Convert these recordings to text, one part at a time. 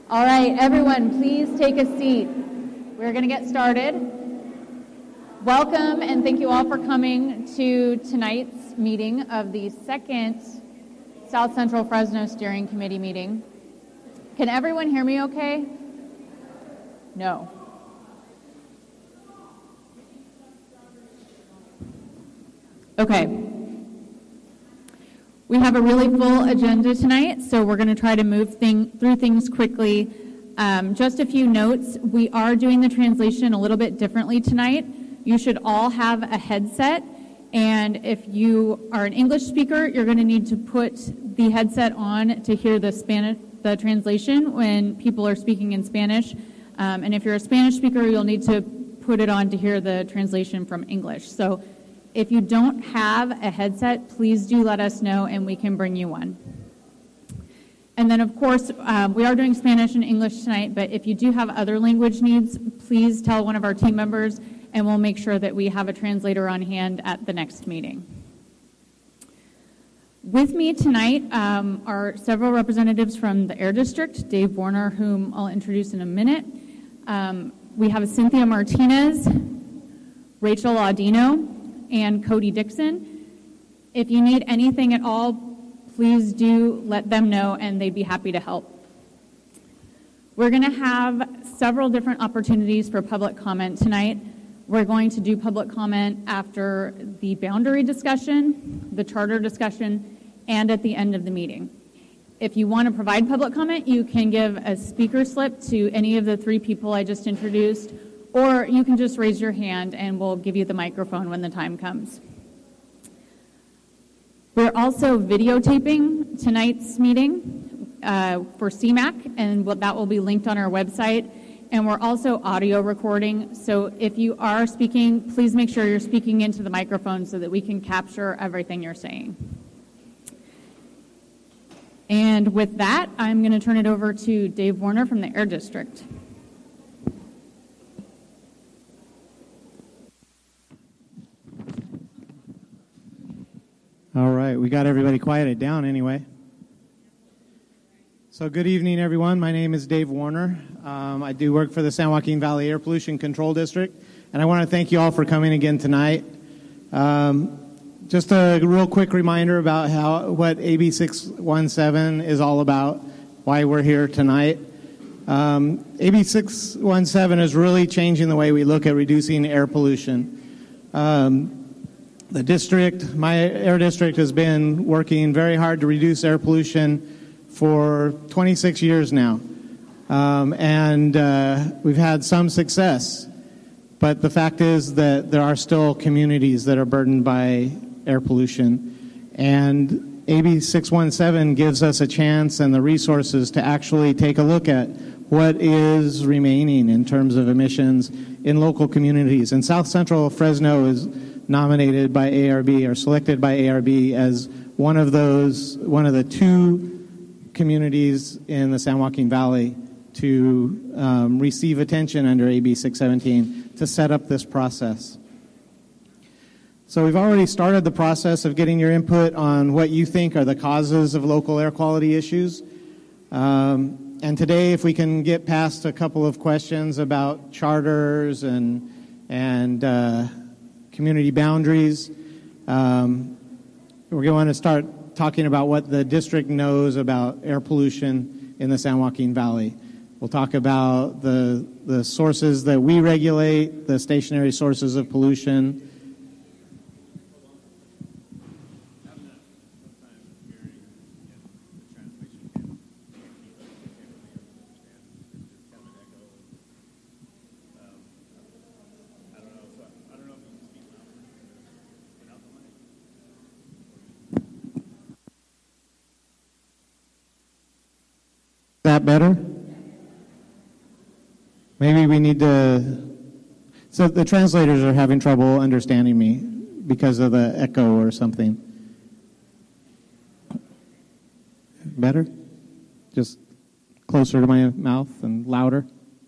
All right, everyone, please take a seat. We're going to get started. Welcome, and thank you all for coming to tonight's meeting of the second South Central Fresno Steering Committee meeting. Can everyone hear me okay? No. Okay. We have a really full agenda tonight, so we're going to try to move through things quickly. Just a few notes. We are doing the translation a little bit differently tonight. You should all have a headset, and if you are an English speaker, you're going to need to put the headset on to hear the translation when people are speaking in Spanish. And if you're a Spanish speaker, you'll need to put it on to hear the translation from English. So if you don't have a headset, please do let us know and we can bring you one. And then, of course, we are doing Spanish and English tonight, but if you do have other language needs, please tell one of our team members and we'll make sure that we have a translator on hand at the next meeting. With me tonight are several representatives from the Air District, Dave Warner, whom I'll introduce in a minute. We have Cynthia Martinez, Rachel Audino, and Cody Dixon. If you need anything at all, please do let them know and they'd be happy to help. We're going to have several different opportunities for public comment tonight. We're going to do public comment after the boundary discussion, the charter discussion, and at the end of the meeting. If you want to provide public comment, you can give a speaker slip to any of the three people I just introduced, or you can just raise your hand and we'll give you the microphone when the time comes. We're also videotaping tonight's meeting for CMAC, and that will be linked on our website. And we're also audio recording, so if you are speaking, please make sure you're speaking into the microphone so that we can capture everything you're saying. And with that, I'm going to turn it over to Dave Warner from the Air District. All right, we got everybody quieted down anyway. So good evening, everyone. My name is Dave Warner. I do work for the San Joaquin Valley Air Pollution Control District, and I want to thank you all for coming again tonight. Just a real quick reminder about what AB 617 is all about, why we're here tonight. AB 617 is really changing the way we look at reducing air pollution. The district, my air district, has been working very hard to reduce air pollution for 26 years now. We've had some success, but the fact is that there are still communities that are burdened by air pollution. And AB 617 gives us a chance and the resources to actually take a look at what is remaining in terms of emissions in local communities. And South Central Fresno is nominated by ARB or selected by ARB as one of the two communities in the San Joaquin Valley to receive attention under AB 617 to set up this process. So we've already started the process of getting your input on what you think are the causes of local air quality issues. And today, if we can get past a couple of questions about charters and community boundaries, we're going to start talking about what the district knows about air pollution in the San Joaquin Valley. We'll talk about the sources that we regulate, the stationary sources of pollution. That better? Maybe we need to... So the translators are having trouble understanding me because of the echo or something. Better? Just closer to my mouth and louder?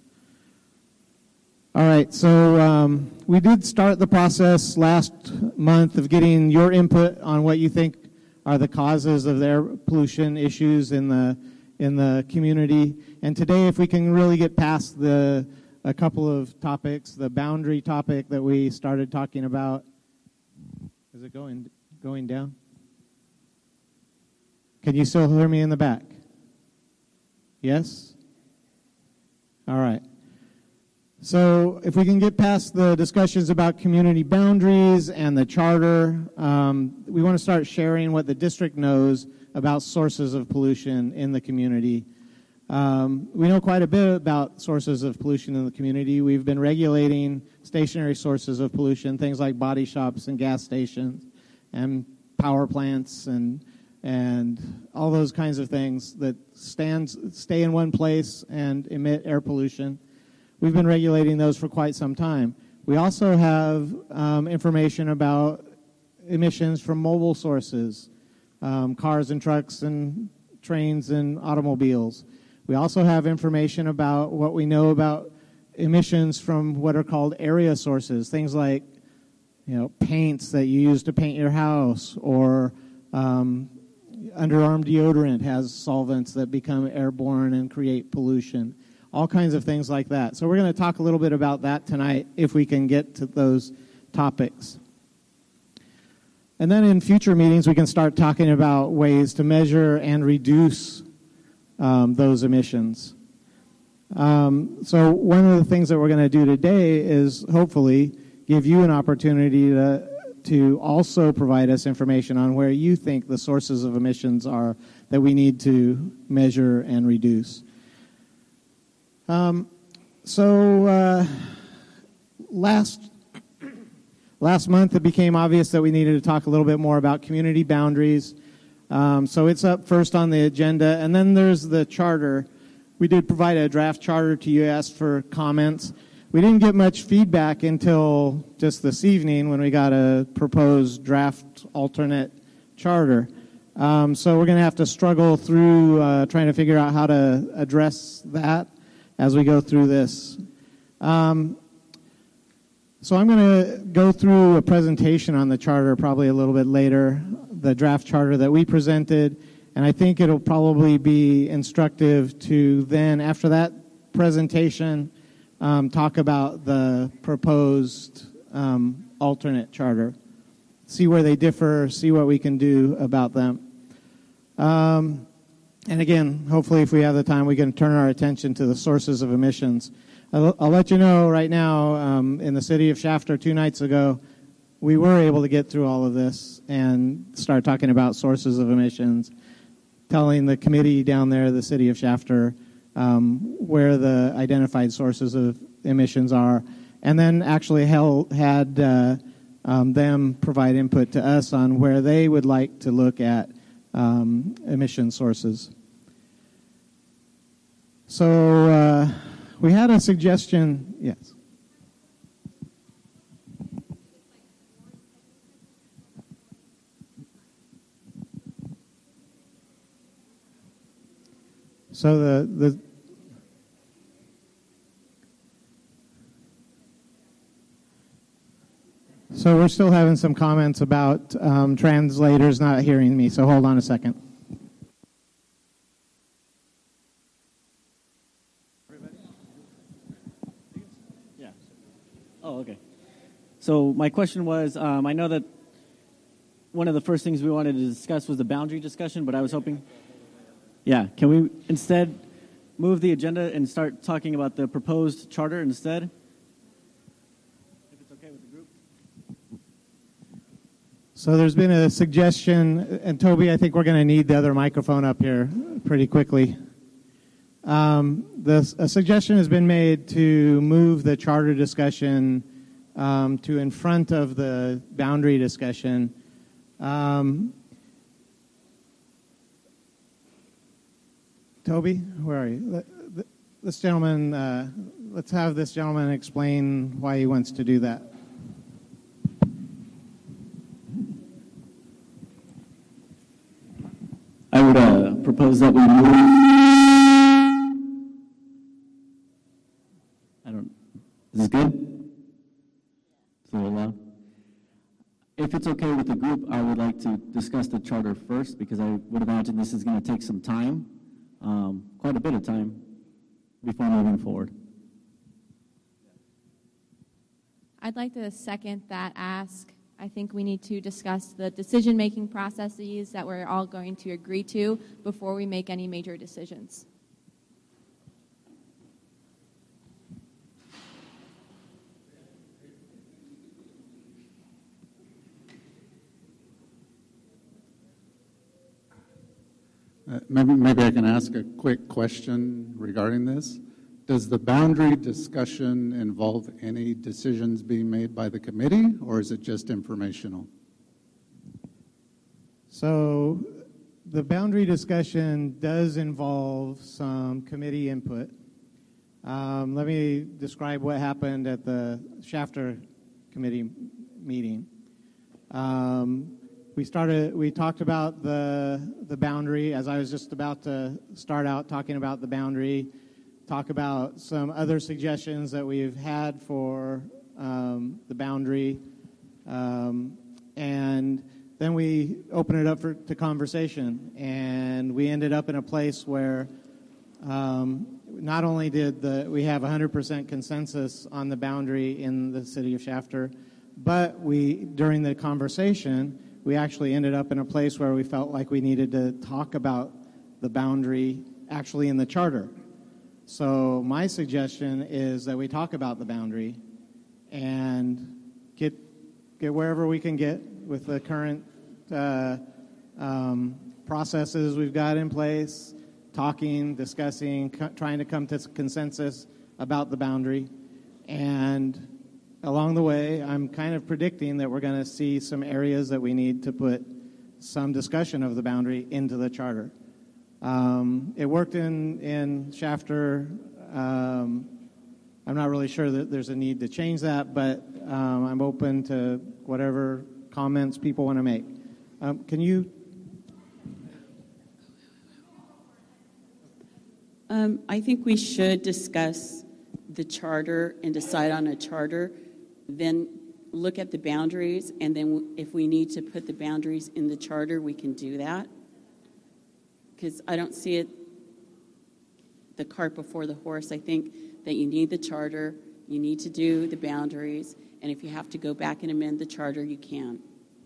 All right, so we did start the process last month of getting your input on what you think are the causes of the air pollution issues in the in the community. And today, if we can really get past a couple of topics, the boundary topic that we started talking about. Is it going down? Can you still hear me in the back? Yes? All right. So if we can get past the discussions about community boundaries and the charter, we want to start sharing what the district knows about sources of pollution in the community. We know quite a bit about sources of pollution in the community. We've been regulating stationary sources of pollution, things like body shops and gas stations and power plants and all those kinds of things that stay in one place and emit air pollution. We've been regulating those for quite some time. We also have information about emissions from mobile sources, cars and trucks and trains and automobiles. We also have information about what we know about emissions from what are called area sources, things like paints that you use to paint your house, or underarm deodorant has solvents that become airborne and create pollution. All kinds of things like that. So we're going to talk a little bit about that tonight if we can get to those topics. And then in future meetings, we can start talking about ways to measure and reduce those emissions. So one of the things that we're going to do today is hopefully give you an opportunity to also provide us information on where you think the sources of emissions are that we need to measure and reduce. Last month it became obvious that we needed to talk a little bit more about community boundaries. So it's up first on the agenda, and then there's the charter. We did provide a draft charter to you, asked for comments. We didn't get much feedback until just this evening when we got a proposed draft alternate charter. So we're going to have to struggle through trying to figure out how to address that as we go through this. So I'm going to go through a presentation on the charter probably a little bit later, the draft charter that we presented, and I think it'll probably be instructive to then, after that presentation, talk about the proposed alternate charter, see where they differ, see what we can do about them. And again, hopefully if we have the time, we can turn our attention to the sources of emissions. I'll let you know right now, in the city of Shafter 2 nights ago, we were able to get through all of this and start talking about sources of emissions, telling the committee down there, the city of Shafter, where the identified sources of emissions are, and then actually had them provide input to us on where they would like to look at emission sources. So we had a suggestion, yes. So So we're still having some comments about translators not hearing me, so hold on a second. Yeah. Oh, okay. So my question was, I know that one of the first things we wanted to discuss was the boundary discussion, but I was hoping, can we instead move the agenda and start talking about the proposed charter instead? If it's okay with the group. So there's been a suggestion, and Toby, I think we're going to need the other microphone up here pretty quickly. A suggestion has been made to move the charter discussion to in front of the boundary discussion. Toby, where are you? This gentleman, let's have this gentleman explain why he wants to do that. I would propose that we move. Is this good? It's a little loud. If it's okay with the group, I would like to discuss the charter first because I would imagine this is going to take some time. quite a bit of time before moving forward. I'd like to second that ask. I think we need to discuss the decision-making processes that we're all going to agree to before we make any major decisions. Maybe I can ask a quick question regarding this. Does the boundary discussion involve any decisions being made by the committee, or is it just informational? So the boundary discussion does involve some committee input. Let me describe what happened at the Shafter committee meeting. We talked about the boundary, as I was just about to start out talking about the boundary, talk about some other suggestions that we've had for the boundary, and then we opened it up to conversation, and we ended up in a place where not only did we have 100% consensus on the boundary in the city of Shafter, but during the conversation, we actually ended up in a place where we felt like we needed to talk about the boundary actually in the charter. So my suggestion is that we talk about the boundary and get wherever we can get with the current processes we've got in place, talking, discussing, trying to come to consensus about the boundary. And along the way, I'm kind of predicting that we're going to see some areas that we need to put some discussion of the boundary into the charter. It worked in Shafter. I'm not really sure that there's a need to change that, but I'm open to whatever comments people want to make. Can you? I think we should discuss the charter and decide on a charter, then look at the boundaries, and then if we need to put the boundaries in the charter, we can do that. Because I don't see the cart before the horse. I think that you need the charter, you need to do the boundaries, and if you have to go back and amend the charter, you can.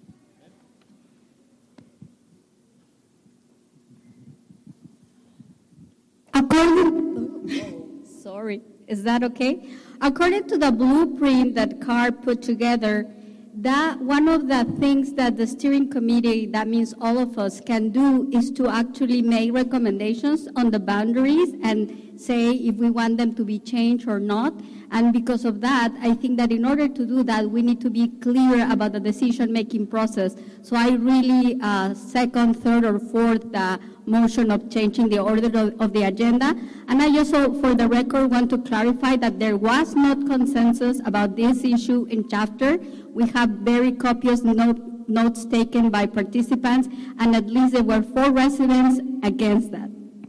Sorry, is that okay? According to the blueprint that CART put together, that one of the things that the steering committee, that means all of us, can do is to actually make recommendations on the boundaries and say if we want them to be changed or not. And because of that, I think that in order to do that, we need to be clear about the decision-making process. So I really second, third, or fourth the motion of changing the order of the agenda. And I also, for the record, want to clarify that there was not consensus about this issue in Shafter. We have very copious notes taken by participants, and at least there were 4 residents against that.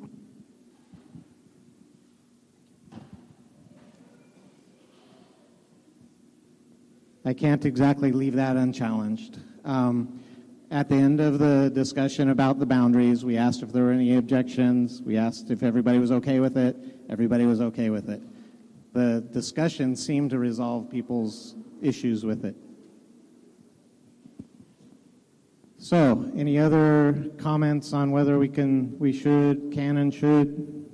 I can't exactly leave that unchallenged. At the end of the discussion about the boundaries, we asked if there were any objections. We asked if everybody was okay with it. Everybody was okay with it. The discussion seemed to resolve people's issues with it. So, any other comments on whether we can and should?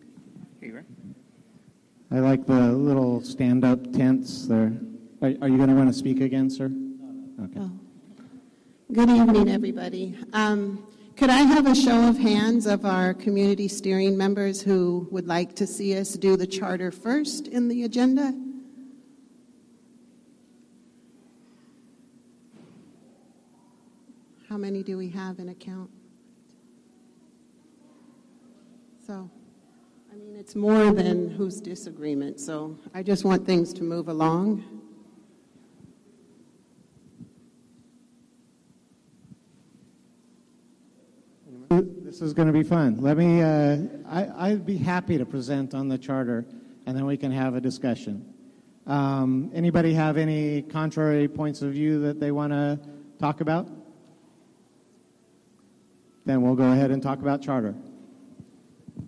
I like the little stand-up tents there. Are you going to want to speak again, sir? Okay. Oh. Good evening, everybody. Could I have a show of hands of our community steering members who would like to see us do the charter first in the agenda? How many do we have in account? So, I mean, it's more than whose disagreement, so I just want things to move along. This is going to be fun. I'd be happy to present on the charter, and then we can have a discussion. Anybody have any contrary points of view that they want to talk about? Then we'll go ahead and talk about charter.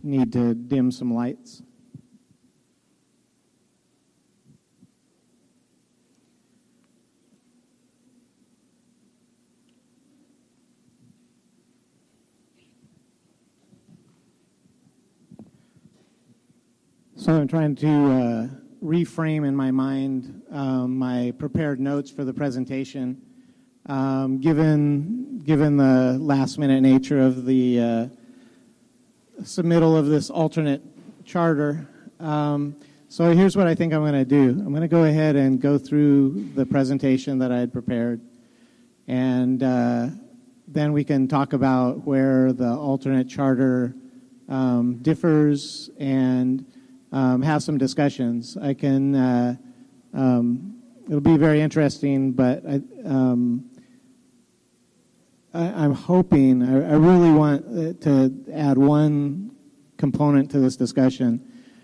need to dim some lights. So I'm trying to reframe in my mind my prepared notes for the presentation. Given the last-minute nature of the submittal of this alternate charter, so here's what I think I'm going to do. I'm going to go ahead and go through the presentation that I had prepared, and then we can talk about where the alternate charter differs and have some discussions. I can. It'll be very interesting, but I'm hoping. I really want to add one component to this discussion.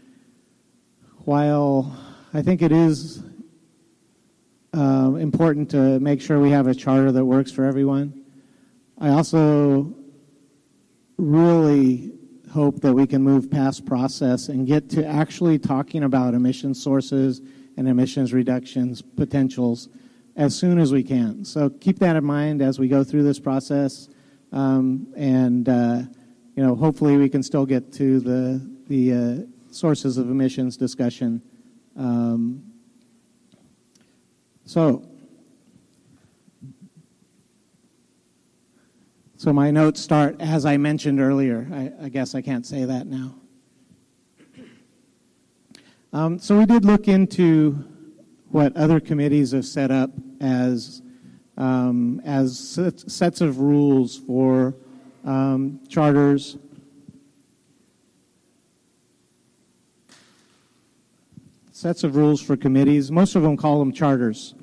While I think it is important to make sure we have a charter that works for everyone, I also really hope that we can move past process and get to actually talking about emission sources and emissions reductions potentials as soon as we can. So keep that in mind as we go through this process, and hopefully we can still get to the sources of emissions discussion. So my notes start, as I mentioned earlier. I guess I can't say that now. So we did look into what other committees have set up as sets of rules for charters. Sets of rules for committees. Most of them call them charters.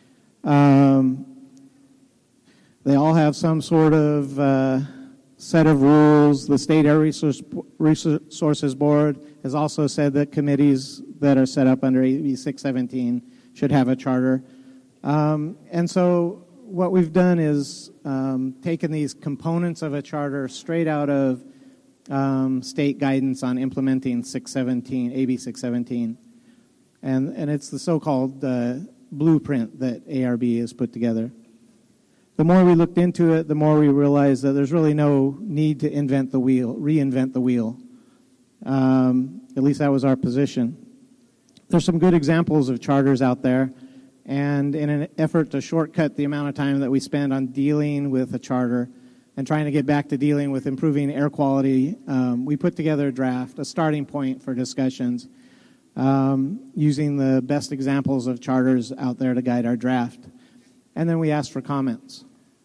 They all have some sort of set of rules. The State Air Resources Board has also said that committees that are set up under AB 617 should have a charter. And so what we've done is taken these components of a charter straight out of state guidance on implementing 617, AB 617. And it's the so-called blueprint that ARB has put together. The more we looked into it, the more we realized that there's really no need to reinvent the wheel. At least that was our position. There's some good examples of charters out there, and in an effort to shortcut the amount of time that we spend on dealing with a charter and trying to get back to dealing with improving air quality, we put together a draft, a starting point for discussions, using the best examples of charters out there to guide our draft. And then we asked for comments.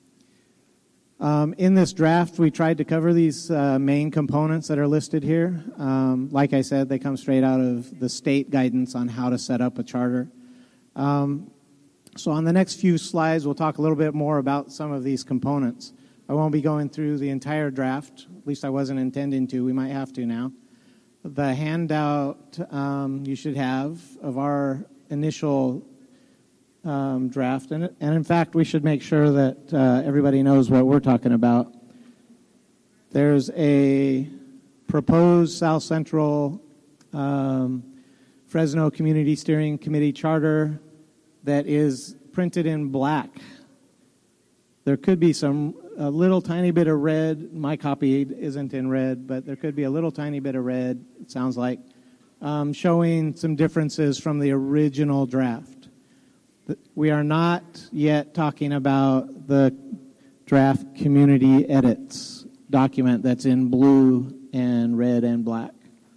In this draft, we tried to cover these main components that are listed here. Like I said, they come straight out of the state guidance on how to set up a charter. So on the next few slides, we'll talk a little bit more about some of these components. I won't be going through the entire draft. At least I wasn't intending to. We might have to now. The handout you should have of our initial draft, and in fact, we should make sure that everybody knows what we're talking about. There's a proposed South Central Fresno Community Steering Committee charter that is printed in black. There could be a little tiny bit of red. My copy isn't in red, but there could be a little tiny bit of red, it sounds like, showing some differences from the original draft. We are not yet talking about the draft community edits document that's in blue and red and black.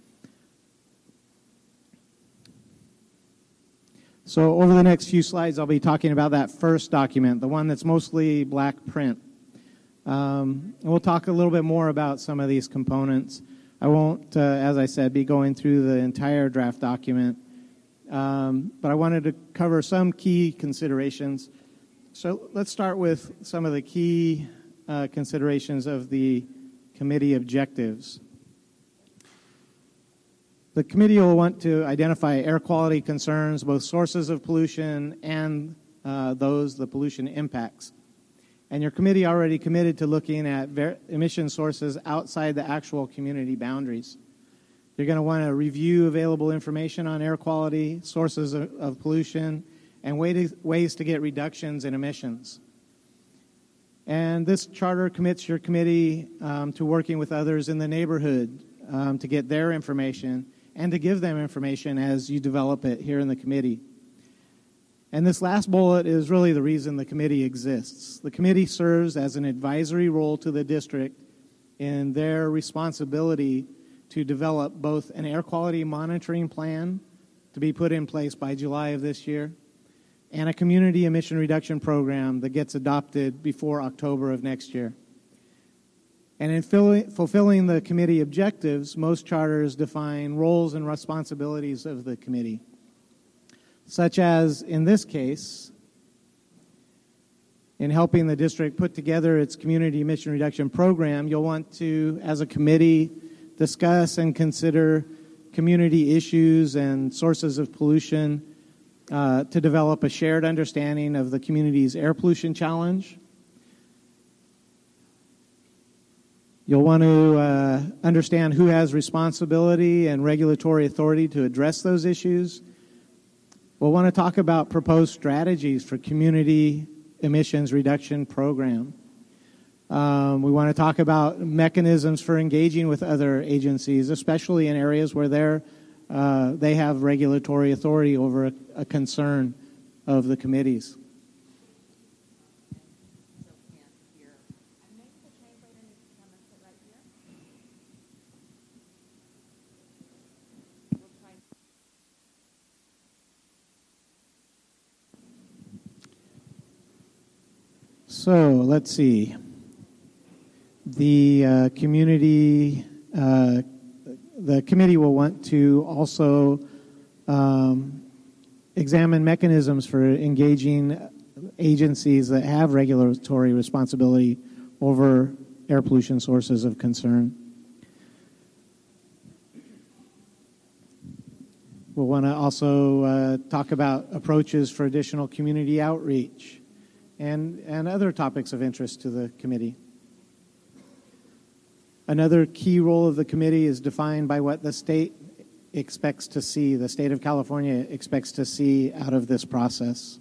So over the next few slides, I'll be talking about that first document, the one that's mostly black print. And we'll talk a little bit more about some of these components. I won't, as I said, be going through the entire draft document. But I wanted to cover some key considerations. So let's start with some of the key considerations of the committee objectives. The committee will want to identify air quality concerns, both sources of pollution and the pollution impacts. And your committee already committed to looking at emission sources outside the actual community boundaries. You're going to want to review available information on air quality, sources of pollution, and ways to get reductions in emissions. And this charter commits your committee to working with others in the neighborhood to get their information and to give them information as you develop it here in the committee. And this last bullet is really the reason the committee exists. The committee serves as an advisory role to the district in their responsibility to develop both an air quality monitoring plan to be put in place by July of this year and a community emission reduction program that gets adopted before October of next year. And in fulfilling the committee objectives, most charters define roles and responsibilities of the committee, such as, in this case, in helping the district put together its community emission reduction program, you'll want to, as a committee, discuss and consider community issues and sources of pollution to develop a shared understanding of the community's air pollution challenge. You'll want to understand who has responsibility and regulatory authority to address those issues. We'll want to talk about proposed strategies for community emissions reduction program. We want to talk about mechanisms for engaging with other agencies, especially in areas where they have regulatory authority over a concern of the committees. So let's see. The committee will want to also examine mechanisms for engaging agencies that have regulatory responsibility over air pollution sources of concern. We'll want to also talk about approaches for additional community outreach and other topics of interest to the committee. Another key role of the committee is defined by what the state expects to see, the state of California expects to see out of this process,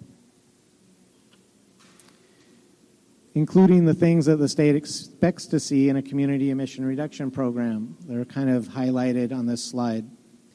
including the things that the state expects to see in a community emission reduction program. They're kind of highlighted on this slide.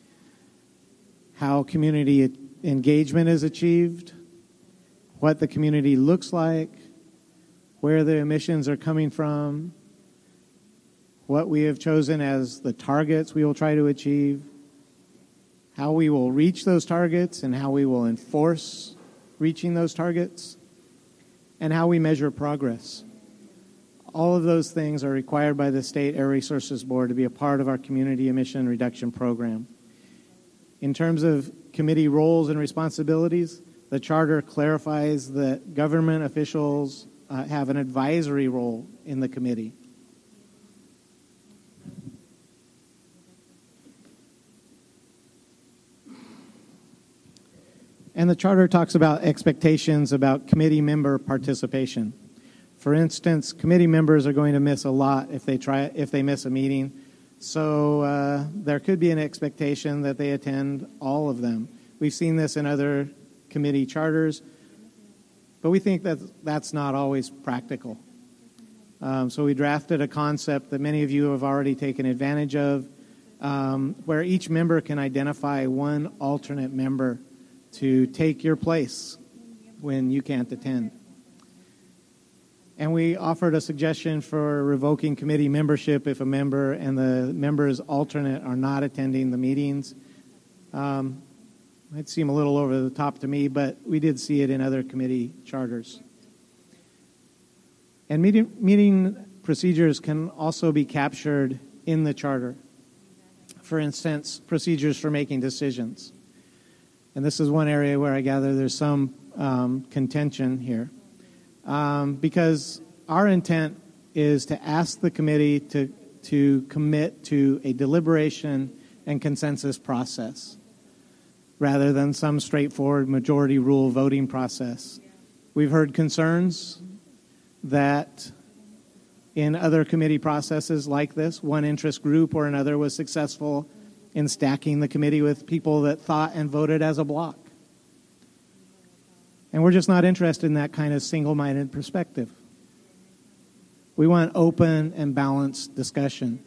How community engagement is achieved, what the community looks like, where the emissions are coming from, what we have chosen as the targets we will try to achieve, how we will reach those targets and how we will enforce reaching those targets, and how we measure progress. All of those things are required by the State Air Resources Board to be a part of our community emission reduction program. In terms of committee roles and responsibilities, the charter clarifies that government officials have an advisory role in the committee. And the charter talks about expectations about committee member participation. For instance, committee members are going to miss a lot if they miss a meeting. So there could be an expectation that they attend all of them. We've seen this in other committee charters, but we think that that's not always practical. So we drafted a concept that many of you have already taken advantage of, where each member can identify one alternate member to take your place when you can't attend. And we offered a suggestion for revoking committee membership if a member and the member's alternate are not attending the meetings. Might seem a little over the top to me, but we did see it in other committee charters. And meeting procedures can also be captured in the charter. For instance, procedures for making decisions. And this is one area where I gather there's some contention here. Because our intent is to ask the committee to commit to a deliberation and consensus process rather than some straightforward majority rule voting process. We've heard concerns that in other committee processes like this, one interest group or another was successful in stacking the committee with people that thought and voted as a block. And we're just not interested in that kind of single-minded perspective. We want open and balanced discussion.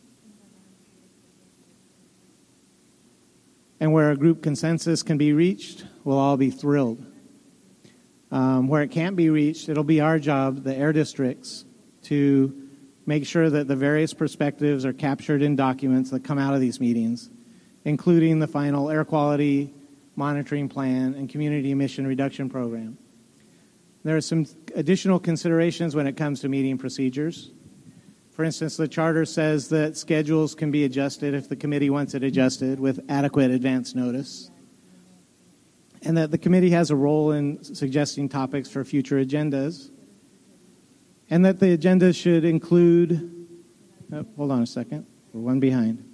And where a group consensus can be reached, we'll all be thrilled. Where it can't be reached, it'll be our job, the air districts, to make sure that the various perspectives are captured in documents that come out of these meetings, including the final air quality monitoring plan and community emission reduction program. There are some additional considerations when it comes to meeting procedures. For instance, the charter says that schedules can be adjusted if the committee wants it adjusted with adequate advance notice, and that the committee has a role in suggesting topics for future agendas, and that the agenda should include, hold on a second, we're one behind.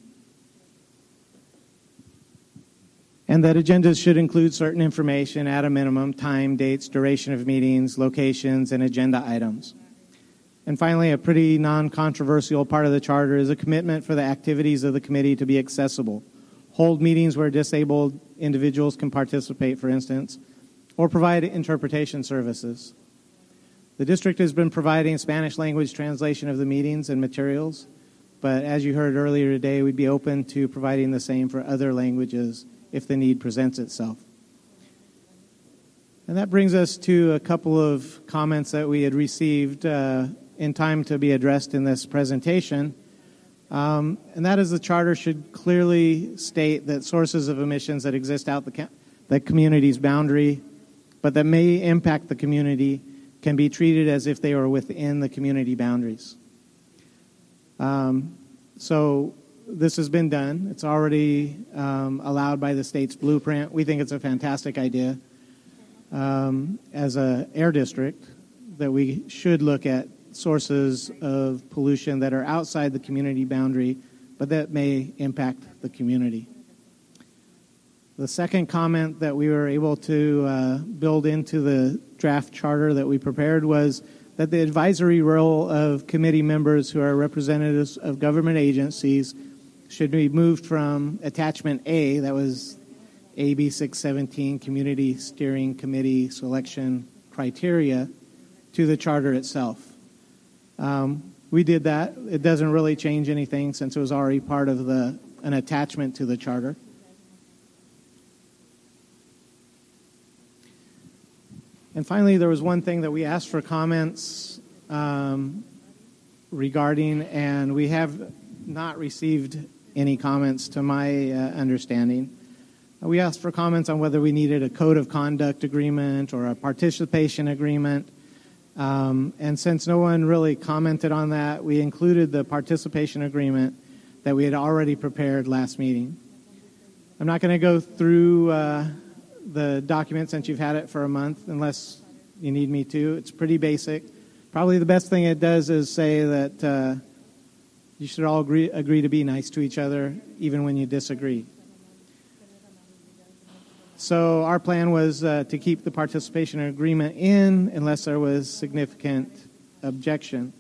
And that agendas should include certain information at a minimum, time, dates, duration of meetings, locations, and agenda items. And finally, a pretty non-controversial part of the charter is a commitment for the activities of the committee to be accessible. Hold meetings where disabled individuals can participate, for instance, or provide interpretation services. The district has been providing Spanish language translation of the meetings and materials, but as you heard earlier today, we'd be open to providing the same for other languages if the need presents itself. And that brings us to a couple of comments that we had received in time to be addressed in this presentation. And that is the charter should clearly state that sources of emissions that exist out the community's boundary, but that may impact the community, can be treated as if they were within the community boundaries. So this has been done. It's already allowed by the state's blueprint. We think it's a fantastic idea as an air district that we should look at sources of pollution that are outside the community boundary, but that may impact the community. The second comment that we were able to build into the draft charter that we prepared was that the advisory role of committee members who are representatives of government agencies should be moved from Attachment A, that was AB 617, Community Steering Committee Selection Criteria, to the charter itself. We did that. It doesn't really change anything since it was already part of an attachment to the charter. And finally, there was one thing that we asked for comments regarding, and we have not received any comments to my understanding. We asked for comments on whether we needed a code of conduct agreement or a participation agreement. And since no one really commented on that, we included the participation agreement that we had already prepared last meeting. I'm not going to go through the document since you've had it for a month, unless you need me to. It's pretty basic. Probably the best thing it does is say that you should all agree to be nice to each other, even when you disagree. So our plan was to keep the participation agreement in unless there was significant objection.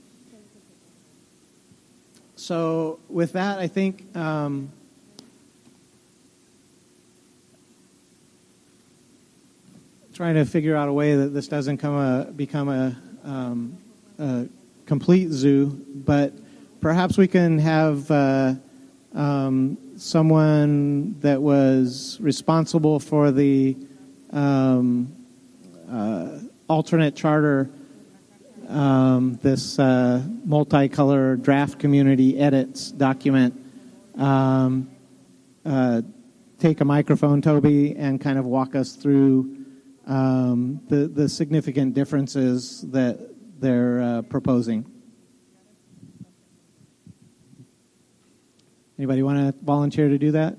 So with that, I think trying to figure out a way that this doesn't become a complete zoo, but perhaps we can have someone that was responsible for the alternate charter, this multicolor draft community edits document. Take a microphone, Toby, and kind of walk us through the significant differences that they're proposing. Anybody want to volunteer to do that?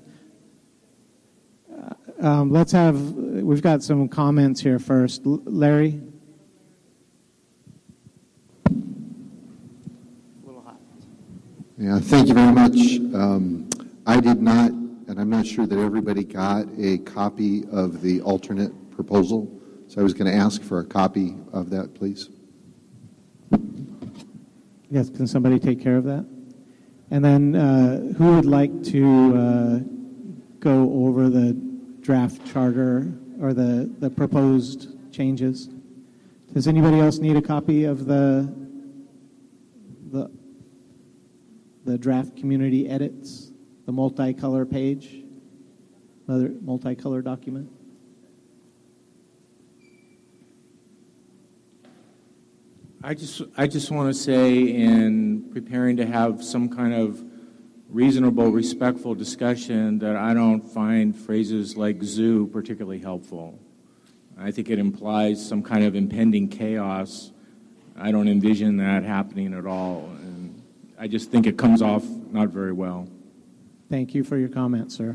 We've got some comments here first. Larry? A little hot. Yeah, thank you very much. I did not, and I'm not sure that everybody got a copy of the alternate proposal, so I was going to ask for a copy of that, please. Yes, can somebody take care of that? And then who would like to go over the draft charter or the proposed changes? Does anybody else need a copy of the draft community edits, the multicolor page, another multicolor document? I just want to say, in preparing to have some kind of reasonable, respectful discussion, that I don't find phrases like zoo particularly helpful. I think it implies some kind of impending chaos. I don't envision that happening at all, and I just think it comes off not very well. Thank you for your comment, sir.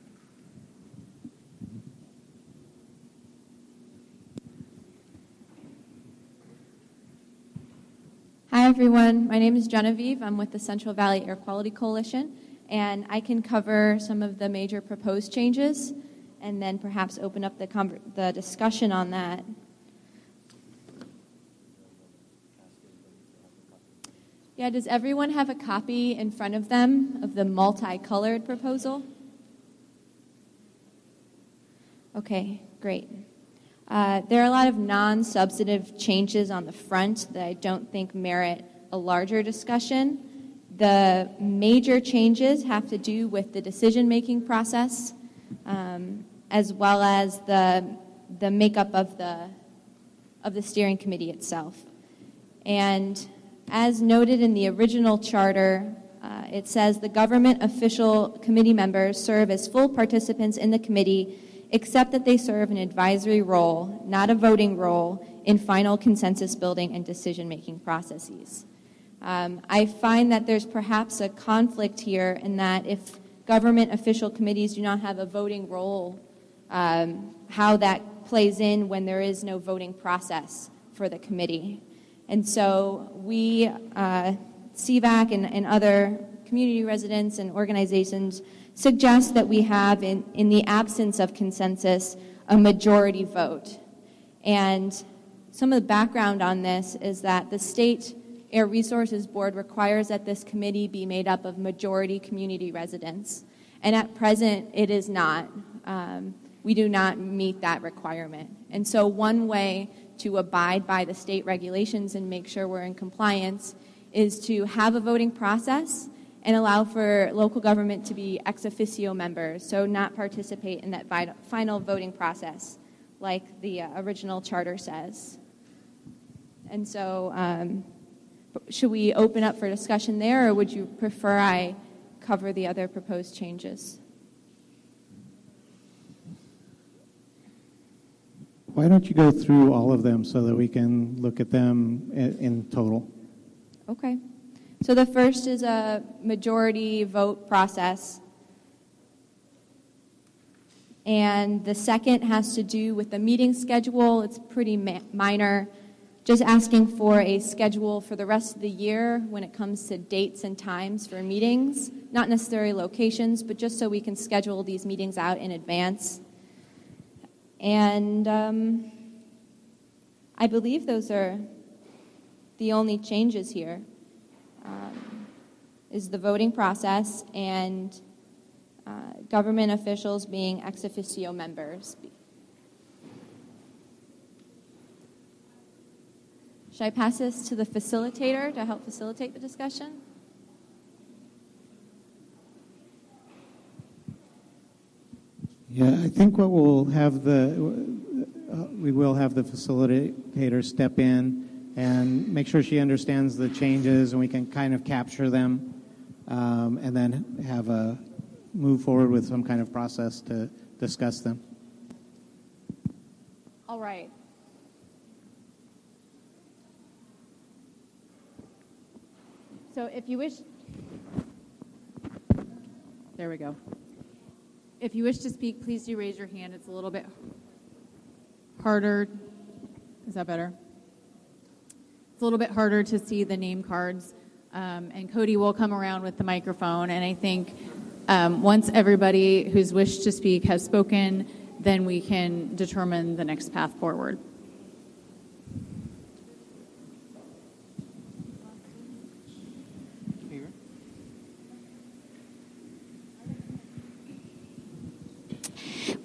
Hi, everyone. My name is Genevieve. I'm with the Central Valley Air Quality Coalition, and I can cover some of the major proposed changes and then perhaps open up the discussion on that. Yeah, does everyone have a copy in front of them of the multicolored proposal? Okay, great. There are a lot of non-substantive changes on the front that I don't think merit a larger discussion. The major changes have to do with the decision-making process, as well as the makeup of the steering committee itself. And as noted in the original charter, it says the government official committee members serve as full participants in the committee, except that they serve an advisory role, not a voting role, in final consensus building and decision-making processes. I find that there's perhaps a conflict here in that if government official committees do not have a voting role, how that plays in when there is no voting process for the committee. And so we, CVAC and other community residents and organizations suggest that we have, in the absence of consensus, a majority vote. And some of the background on this is that the State Air Resources Board requires that this committee be made up of majority community residents. And at present, it is not. We do not meet that requirement. And so one way to abide by the state regulations and make sure we're in compliance is to have a voting process and allow for local government to be ex officio members, so not participate in that final voting process like the original charter says. And so should we open up for discussion there, or would you prefer I cover the other proposed changes? Why don't you go through all of them so that we can look at them in total? Okay. So the first is a majority vote process. And the second has to do with the meeting schedule. It's pretty minor, just asking for a schedule for the rest of the year when it comes to dates and times for meetings, not necessarily locations, but just so we can schedule these meetings out in advance. And I believe those are the only changes here. Is the voting process and government officials being ex officio members. Should I pass this to the facilitator to help facilitate the discussion? Yeah, I think what we'll have we will have the facilitator step in and make sure she understands the changes and we can kind of capture them. And then have move forward with some kind of process to discuss them. All right. So if you wish, there we go. If you wish to speak, please do raise your hand. It's a little bit harder. Is that better? It's a little bit harder to see the name cards. And Cody will come around with the microphone. And I think once everybody who's wished to speak has spoken, then we can determine the next path forward.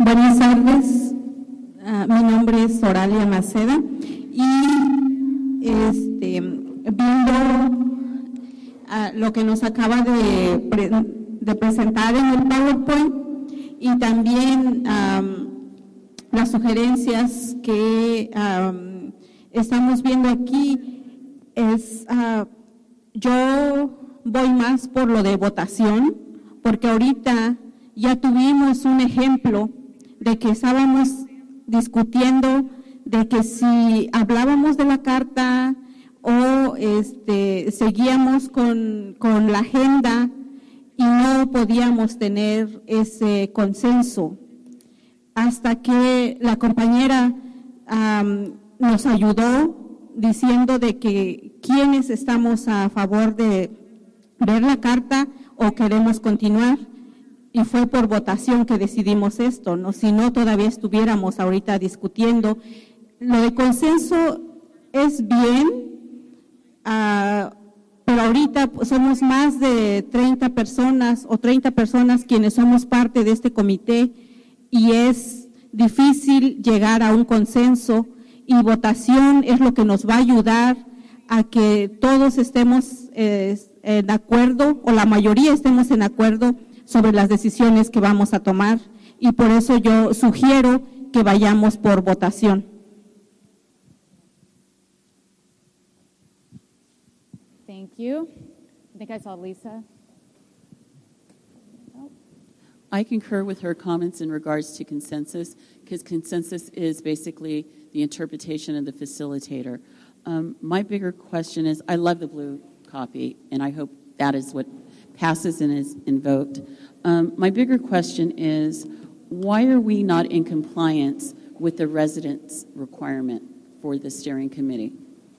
Buenas tardes, mi nombre es Oralia Maceda y viendo lo que nos acaba de presentar en el PowerPoint y también las sugerencias que estamos viendo aquí, yo voy más por lo de votación, porque ahorita ya tuvimos un ejemplo de que estábamos discutiendo de que si hablábamos de la carta o seguíamos con la agenda y no podíamos tener ese consenso, hasta que la compañera nos ayudó diciendo de que quienes estamos a favor de ver la carta o queremos continuar, y fue por votación que decidimos esto, ¿no? Si no, todavía estuviéramos ahorita discutiendo. Lo de consenso es bien, pero ahorita somos más de 30 personas o 30 personas quienes somos parte de este comité y es difícil llegar a un consenso, y votación es lo que nos va a ayudar a que todos estemos en acuerdo, o la mayoría estemos en acuerdo sobre las decisiones que vamos a tomar, y por eso yo sugiero que vayamos por votación. Thank you. I think I saw Lisa. I concur with her comments in regards to consensus, because consensus is basically the interpretation of the facilitator. My bigger question is, I love the blue copy, and I hope that is what passes and is invoked. My bigger question is, why are we not in compliance with the residence requirement for the steering committee?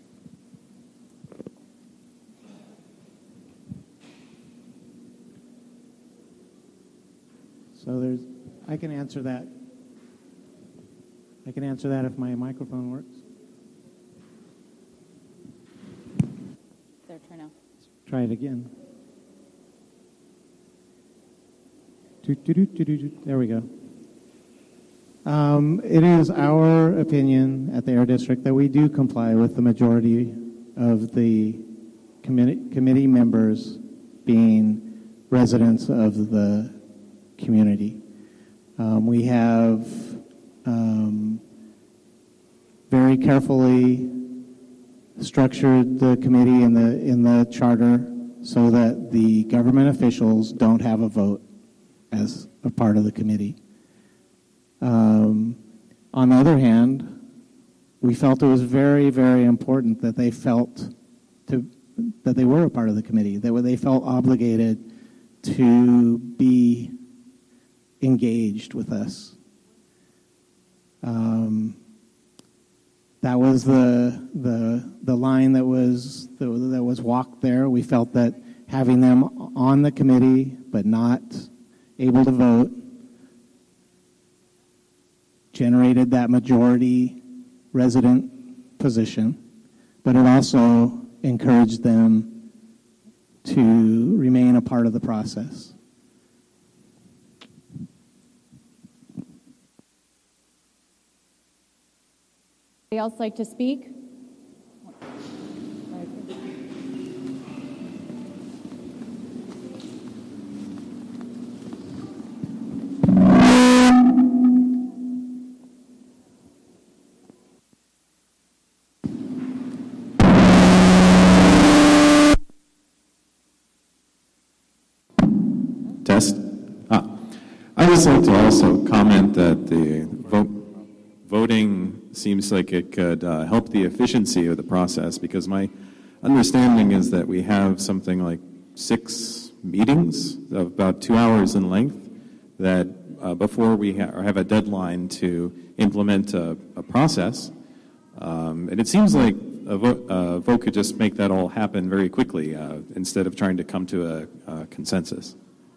So I can answer that. I can answer that if my microphone works. There, try now. Try it again. There we go. It is our opinion at the Air District that we do comply with the majority of the committee members being residents of the community. We have very carefully structured the committee in the charter so that the government officials don't have a vote as a part of the committee. On the other hand, we felt it was very, very important that they felt that they were a part of the committee, that they felt obligated to be engaged with us. That was the line that was walked there. We felt that having them on the committee but not able to vote generated that majority resident position, but it also encouraged them to remain a part of the process. Anybody else like to speak? Test. I'd just like to also comment that the voting seems like it could help the efficiency of the process, because my understanding is that we have something like 6 meetings of about 2 hours in length that before we have a deadline to implement a process. And it seems like a vote could just make that all happen very quickly instead of trying to come to a consensus.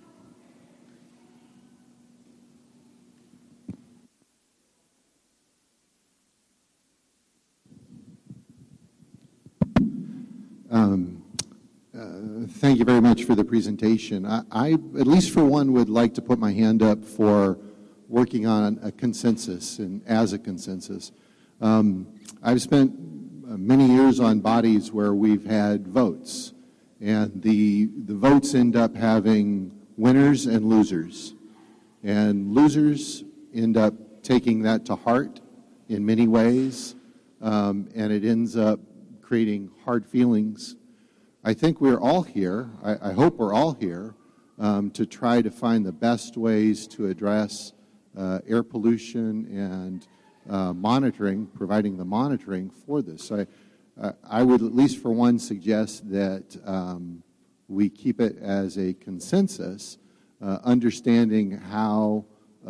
Thank you very much for the presentation. I, at least for one, would like to put my hand up for working on a consensus and as a consensus. I've spent many years on bodies where we've had votes, and the votes end up having winners and losers. And losers end up taking that to heart in many ways, and it ends up creating hard feelings. I think we're all here, I hope we're all here, to try to find the best ways to address air pollution and monitoring, providing the monitoring for this. I would at least for one suggest that we keep it as a consensus, understanding how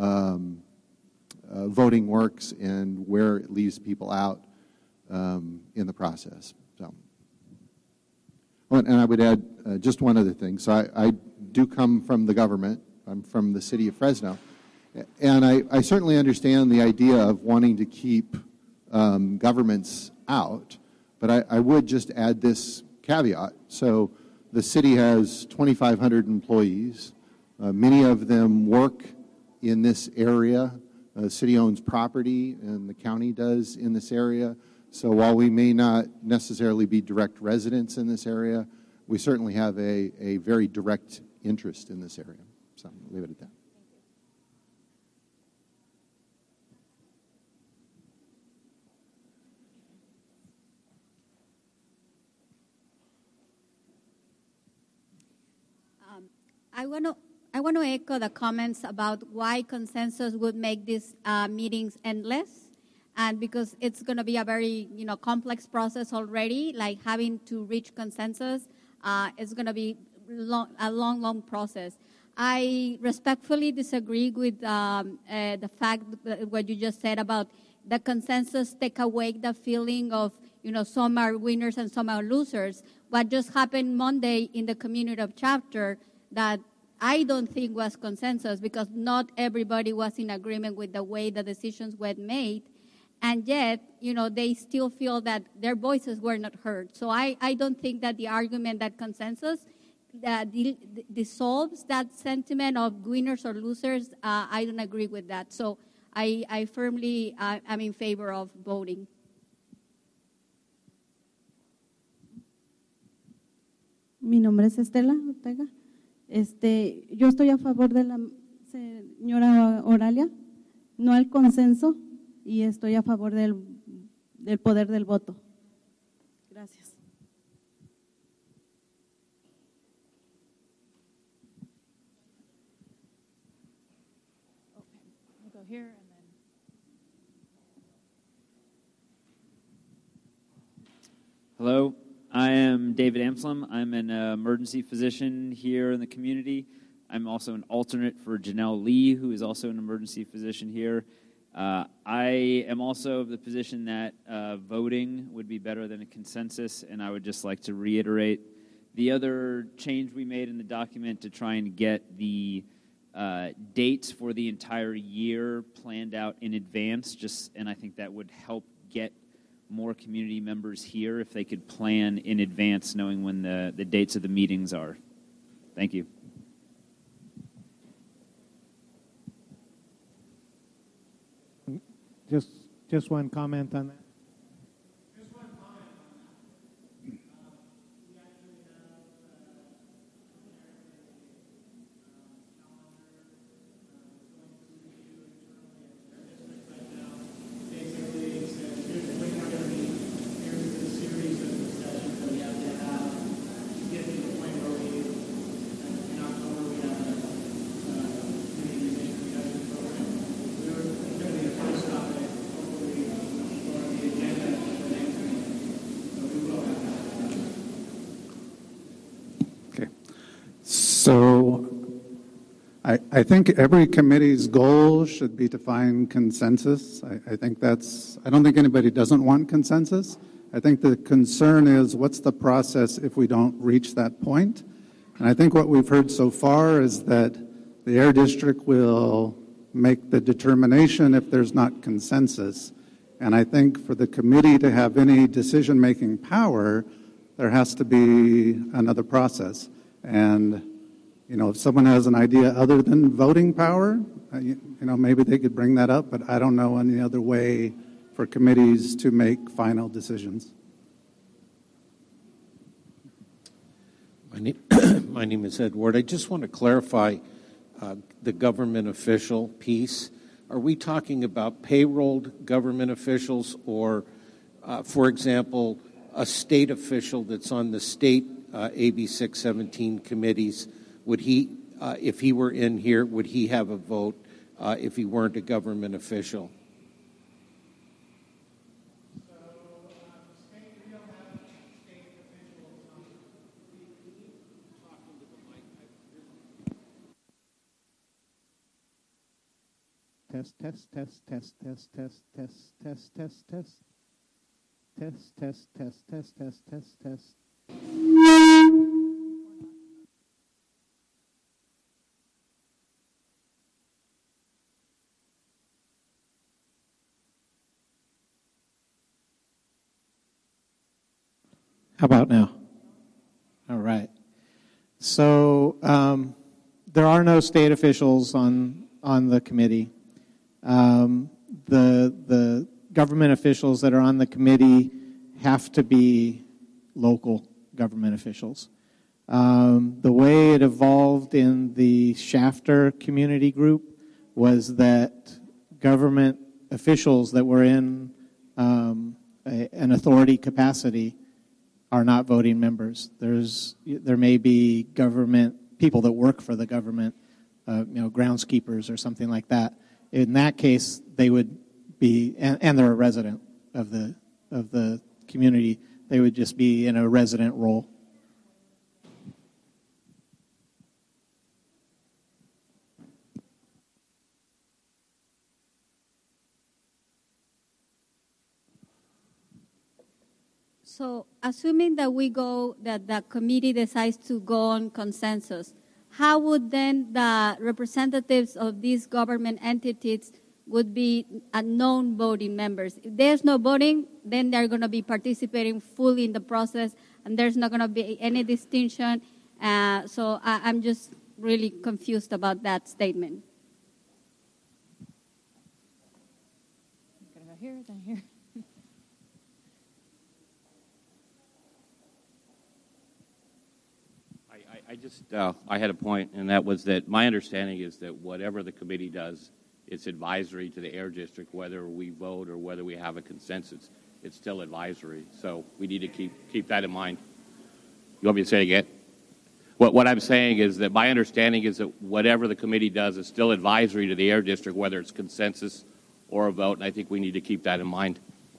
voting works and where it leaves people out in the process. So, and I would add just one other thing. So I do come from the government. I'm from the city of Fresno. And I certainly understand the idea of wanting to keep governments out, but I would just add this caveat. So the city has 2,500 employees. Many of them work in this area. The city owns property, and the county does in this area. So while we may not necessarily be direct residents in this area, we certainly have a very direct interest in this area. So I'll leave it at that. I want to echo the comments about why consensus would make these meetings endless, and because it's going to be a very complex process already. Like having to reach consensus is going to be a long process. I respectfully disagree with the fact that what you just said about the consensus take away the feeling of some are winners and some are losers. What just happened Monday in the community of chapter that I don't think was consensus, because not everybody was in agreement with the way the decisions were made, and yet, they still feel that their voices were not heard. So I don't think that the argument that consensus dissolves that sentiment of winners or losers. I don't agree with that. So I firmly am in favor of voting. Mi nombre es Estela Ortega. Yo estoy a favor de la señora Oralia, no al consenso, y estoy a favor del poder del voto. Gracias. Okay, we'll go here and then. Hello. I am David Amslem. I'm an emergency physician here in the community. I'm also an alternate for Janelle Lee, who is also an emergency physician here. I am also of the position that voting would be better than a consensus, and I would just like to reiterate the other change we made in the document to try and get the dates for the entire year planned out in advance, and I think that would help get more community members here if they could plan in advance, knowing when the dates of the meetings are. Thank you. Just one comment on that. So I think every committee's goal should be to find consensus. I don't think anybody doesn't want consensus. I think the concern is what's the process if we don't reach that point? And I think what we've heard so far is that the Air District will make the determination if there's not consensus. And I think for the committee to have any decision-making power, there has to be another process. And if someone has an idea other than voting power, Maybe they could bring that up, but I don't know any other way for committees to make final decisions. My name is Ed Ward. I just want to clarify the government official piece. Are we talking about payrolled government officials or, for example, a state official that's on the state AB 617 committees? Would he, if he were in here, would he have a vote if he weren't a government official? Test, test, test, test, test, test, test, test, test, test. Test, test, test, test, test, test, test. How about now? All right. So there are no state officials on the committee. The government officials that are on the committee have to be local government officials. The way it evolved in the Shafter community group was that government officials that were in an authority capacity are not voting members. There may be government people that work for the government, groundskeepers or something like that. In that case, they would be, and they're a resident of the community. They would just be in a resident role. So, assuming that the committee decides to go on consensus, how would then the representatives of these government entities would be non-voting members? If there's no voting, then they're going to be participating fully in the process, and there's not going to be any distinction. So I'm just really confused about that statement. I'm going to go here, then here. I had a point, and that was that my understanding is that whatever the committee does, it's advisory to the Air District, whether we vote or whether we have a consensus. It's still advisory, so we need to keep that in mind. You want me to say it again? What I'm saying is that my understanding is that whatever the committee does is still advisory to the Air District, whether it's consensus or a vote, and I think we need to keep that in mind.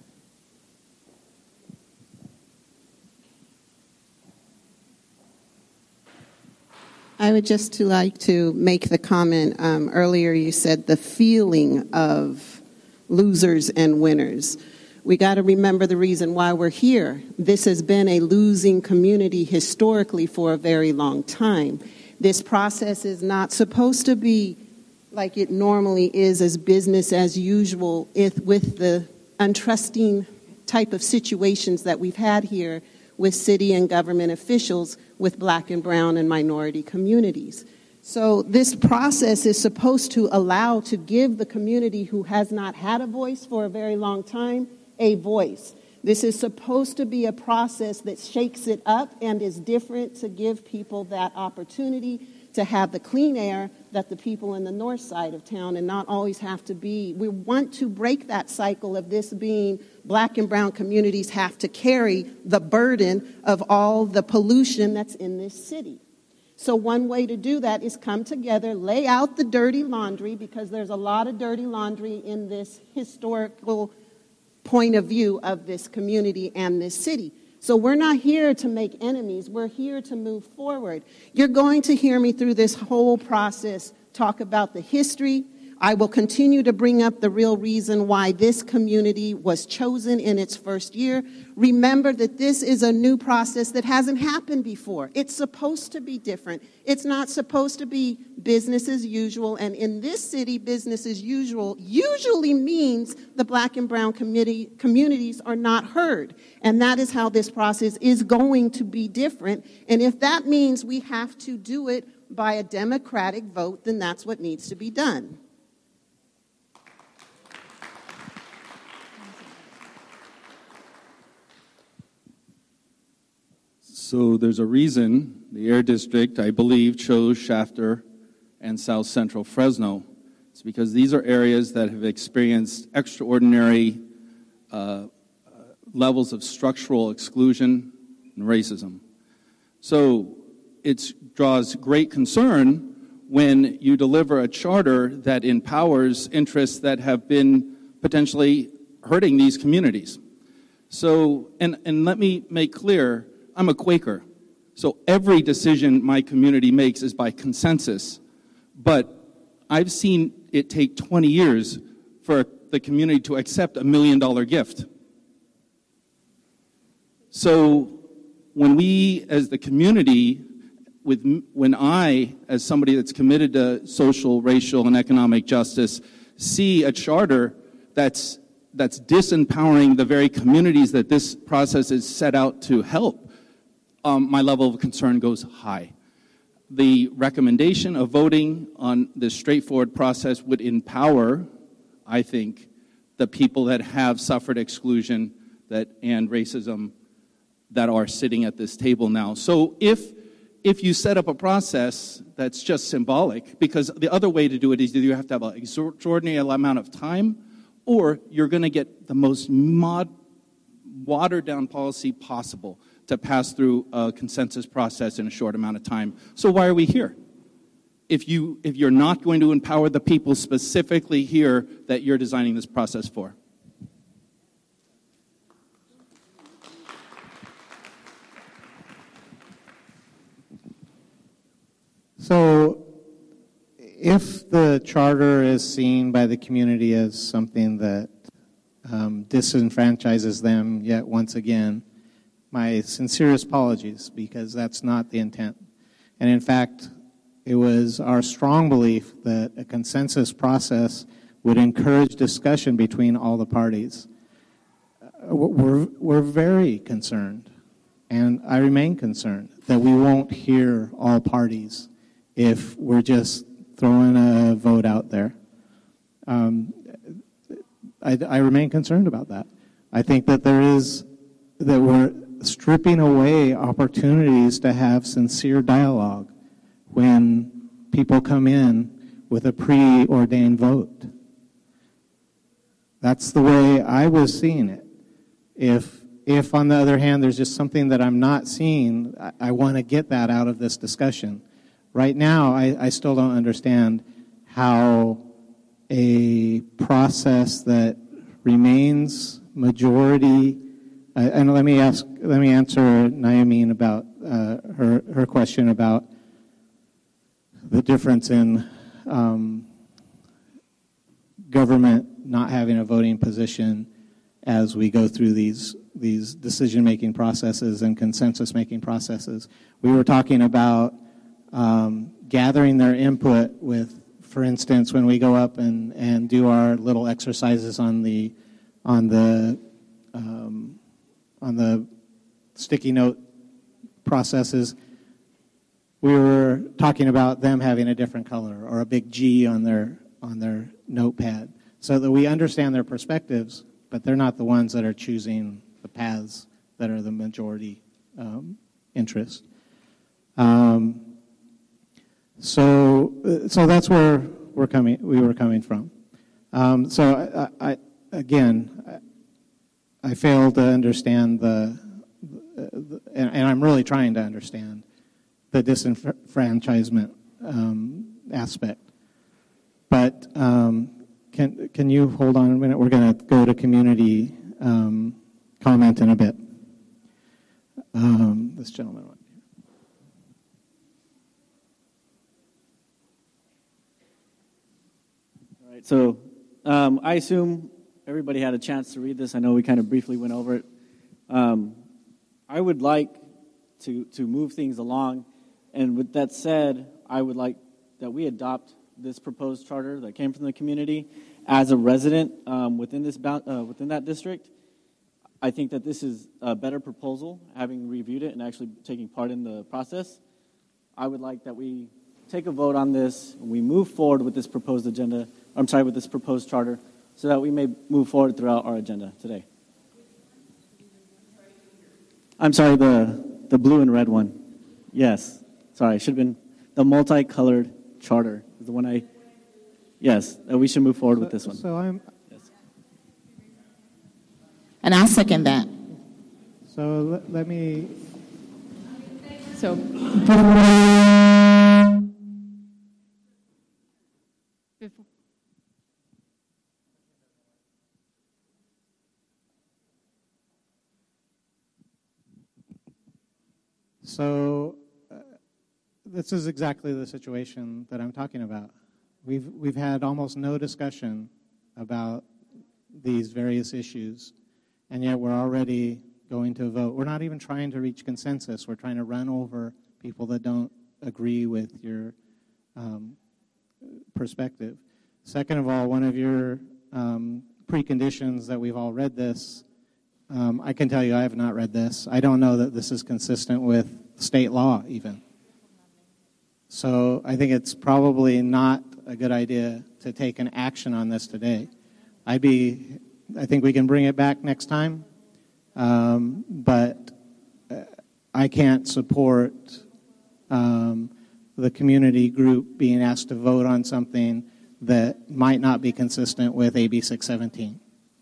I would just like to make the comment, earlier you said the feeling of losers and winners. We got to remember the reason why we're here. This has been a losing community historically for a very long time. This process is not supposed to be like it normally is as business as usual with the untrusting type of situations that we've had here with city and government officials with black and brown and minority communities. So this process is supposed to allow to give the community who has not had a voice for a very long time a voice. This is supposed to be a process that shakes it up and is different to give people that opportunity to have the clean air that the people in the north side of town and not always have to be. We want to break that cycle of this being black and brown communities have to carry the burden of all the pollution that's in this city. So one way to do that is come together, lay out the dirty laundry, because there's a lot of dirty laundry in this historical point of view of this community and this city. So we're not here to make enemies. We're here to move forward. You're going to hear me through this whole process talk about the history. I will continue to bring up the real reason why this community was chosen in its first year. Remember that this is a new process that hasn't happened before. It's supposed to be different. It's not supposed to be business as usual. And in this city, business as usual usually means the black and brown communities are not heard. And that is how this process is going to be different. And if that means we have to do it by a democratic vote, then that's what needs to be done. So there's a reason the Air District, I believe, chose Shafter and South Central Fresno. It's because these are areas that have experienced extraordinary levels of structural exclusion and racism. So it draws great concern when you deliver a charter that empowers interests that have been potentially hurting these communities. So, and let me make clear, I'm a Quaker. So every decision my community makes is by consensus. But I've seen it take 20 years for the community to accept $1 million gift. So when we, as the community, when I, as somebody that's committed to social, racial, and economic justice, see a charter that's disempowering the very communities that this process is set out to help, my level of concern goes high. The recommendation of voting on this straightforward process would empower, I think, the people that have suffered exclusion and racism that are sitting at this table now. So if you set up a process that's just symbolic, because the other way to do it is either you have to have an extraordinary amount of time, or you're going to get the most watered-down policy possible to pass through a consensus process in a short amount of time. So why are we here? If you're not going to empower the people specifically here that you're designing this process for. So if the charter is seen by the community as something that disenfranchises them yet once again, my sincerest apologies, because that's not the intent. And in fact, it was our strong belief that a consensus process would encourage discussion between all the parties. We're very concerned, and I remain concerned, that we won't hear all parties if we're just throwing a vote out there. I remain concerned about that. I think that we're stripping away opportunities to have sincere dialogue when people come in with a preordained vote. That's the way I was seeing it. If on the other hand, there's just something that I'm not seeing, I want to get that out of this discussion. Right now, I still don't understand how a process that remains majority. And let me answer Naomi about her question about the difference in government not having a voting position as we go through these decision-making processes and consensus-making processes. We were talking about gathering their input with, for instance, when we go up and do our little exercises on the sticky note processes, we were talking about them having a different color or a big G on their notepad, so that we understand their perspectives, but they're not the ones that are choosing the paths that are the majority interest. So that's where we were coming from. So I fail to understand and I'm really trying to understand the disenfranchisement aspect. But can you hold on a minute? We're going to go to community comment in a bit. This gentleman. All right. So I assume everybody had a chance to read this. I know we kind of briefly went over it. I would like to move things along. And with that said, I would like that we adopt this proposed charter that came from the community as a resident within that district. I think that this is a better proposal, having reviewed it and actually taking part in the process. I would like that we take a vote on this, and we move forward with this proposed with this proposed charter, so that we may move forward throughout our agenda today. I'm sorry, the The blue and red one. Yes. Sorry, it should have been the multicolored charter. The one yes, we should move forward with this one. And I'll second that. So let me. So. So this is exactly the situation that I'm talking about. We've had almost no discussion about these various issues, and yet we're already going to vote. We're not even trying to reach consensus. We're trying to run over people that don't agree with your perspective. Second of all, one of your preconditions that we've all read this, I can tell you I have not read this. I don't know that this is consistent with state law even. So I think it's probably not a good idea to take an action on this today. I think we can bring it back next time, but I can't support the community group being asked to vote on something that might not be consistent with AB 617.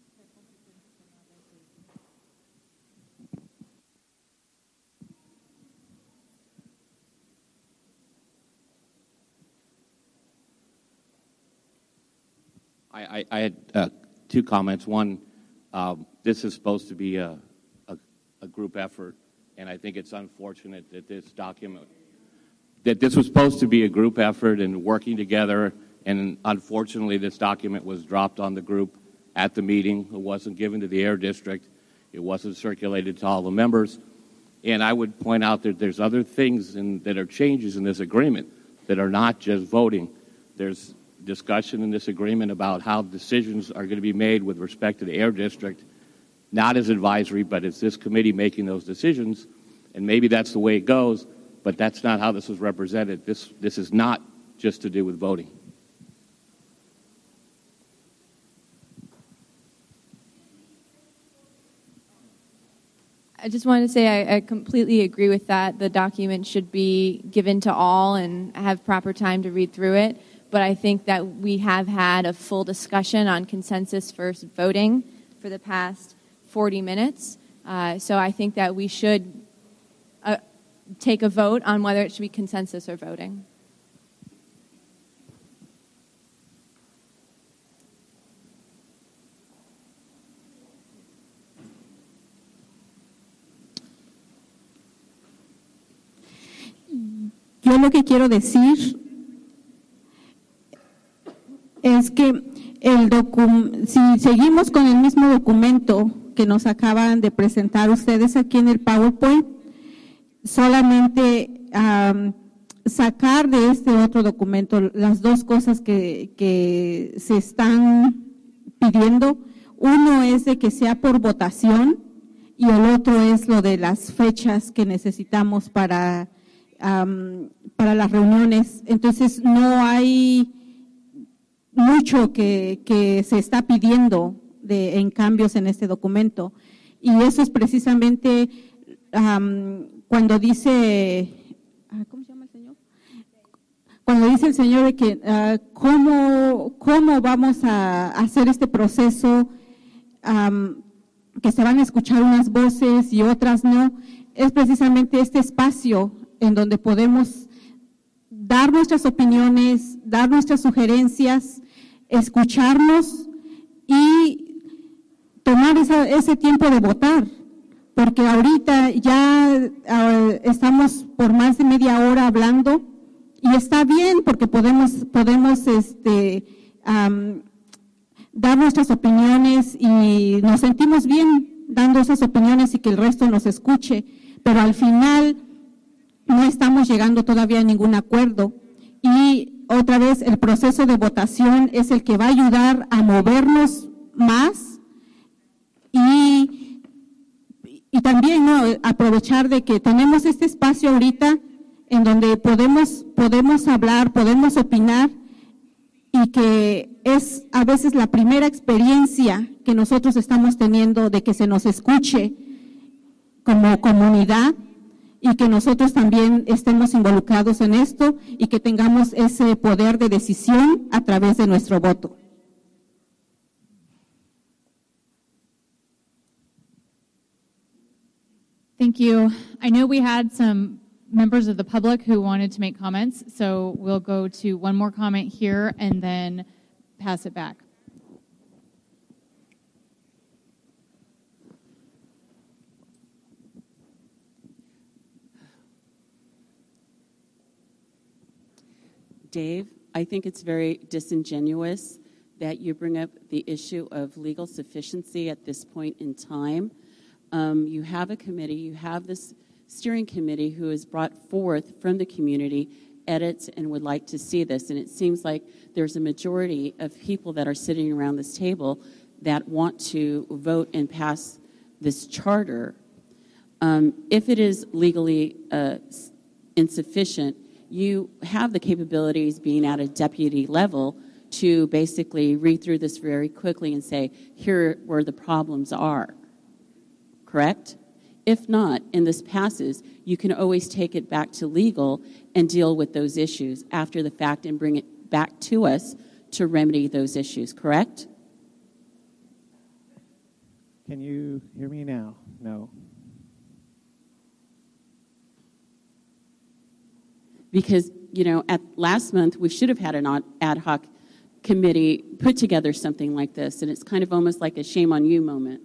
I had two comments. One, this is supposed to be a group effort, and I think it's unfortunate that this was supposed to be a group effort and working together, and unfortunately this document was dropped on the group at the meeting. It wasn't given to the Air District. It wasn't circulated to all the members. And I would point out that there's other things that are changes in this agreement that are not just voting. There's discussion in this agreement about how decisions are going to be made with respect to the Air District, not as advisory, but it's this committee making those decisions. And maybe that's the way it goes, but that's not how this was represented. This is not just to do with voting. I just wanted to say I completely agree with that. The document should be given to all and have proper time to read through it. But I think that we have had a full discussion on consensus first voting for the past 40 minutes. So I think that we should take a vote on whether it should be consensus or voting. Yo lo que quiero decir es que si seguimos con el mismo documento que nos acaban de presentar ustedes aquí en el PowerPoint, solamente sacar de este otro documento las dos cosas que se están pidiendo. Uno es de que sea por votación y el otro es lo de las fechas que necesitamos para las reuniones. Entonces no hay mucho que se está pidiendo en cambios en este documento. Y eso es precisamente cuando dice, ¿cómo se llama el señor? Cuando dice el señor de que cómo vamos a hacer este proceso, que se van a escuchar unas voces y otras no, es precisamente este espacio en donde podemos dar nuestras opiniones, dar nuestras sugerencias, escucharnos y tomar ese tiempo de votar, porque ahorita ya estamos por más de media hora hablando y está bien porque podemos dar nuestras opiniones y nos sentimos bien dando esas opiniones y que el resto nos escuche, pero al final no estamos llegando todavía a ningún acuerdo. Y otra vez, el proceso de votación es el que va a ayudar a movernos más y también aprovechar de que tenemos este espacio ahorita en donde podemos hablar, podemos opinar y que es a veces la primera experiencia que nosotros estamos teniendo de que se nos escuche como comunidad. y que nosotros también estemos involucrados en esto y que tengamos ese poder de decisión a través de nuestro voto. Thank you. I know we had some members of the public who wanted to make comments, so we'll go to one more comment here and then pass it back. Dave, I think it's very disingenuous that you bring up the issue of legal sufficiency at this point in time. You have a committee, you have this steering committee who has brought forth from the community edits and would like to see this. And it seems like there's a majority of people that are sitting around this table that want to vote and pass this charter. If it is legally insufficient, you have the capabilities, being at a deputy level, to basically read through this very quickly and say, here where the problems are. Correct? If not, and this passes, you can always take it back to legal and deal with those issues after the fact and bring it back to us to remedy those issues. Correct? Can you hear me now? No. Because, you know, at last month, we should have had an ad hoc committee put together something like this, and it's kind of almost like a shame on you moment.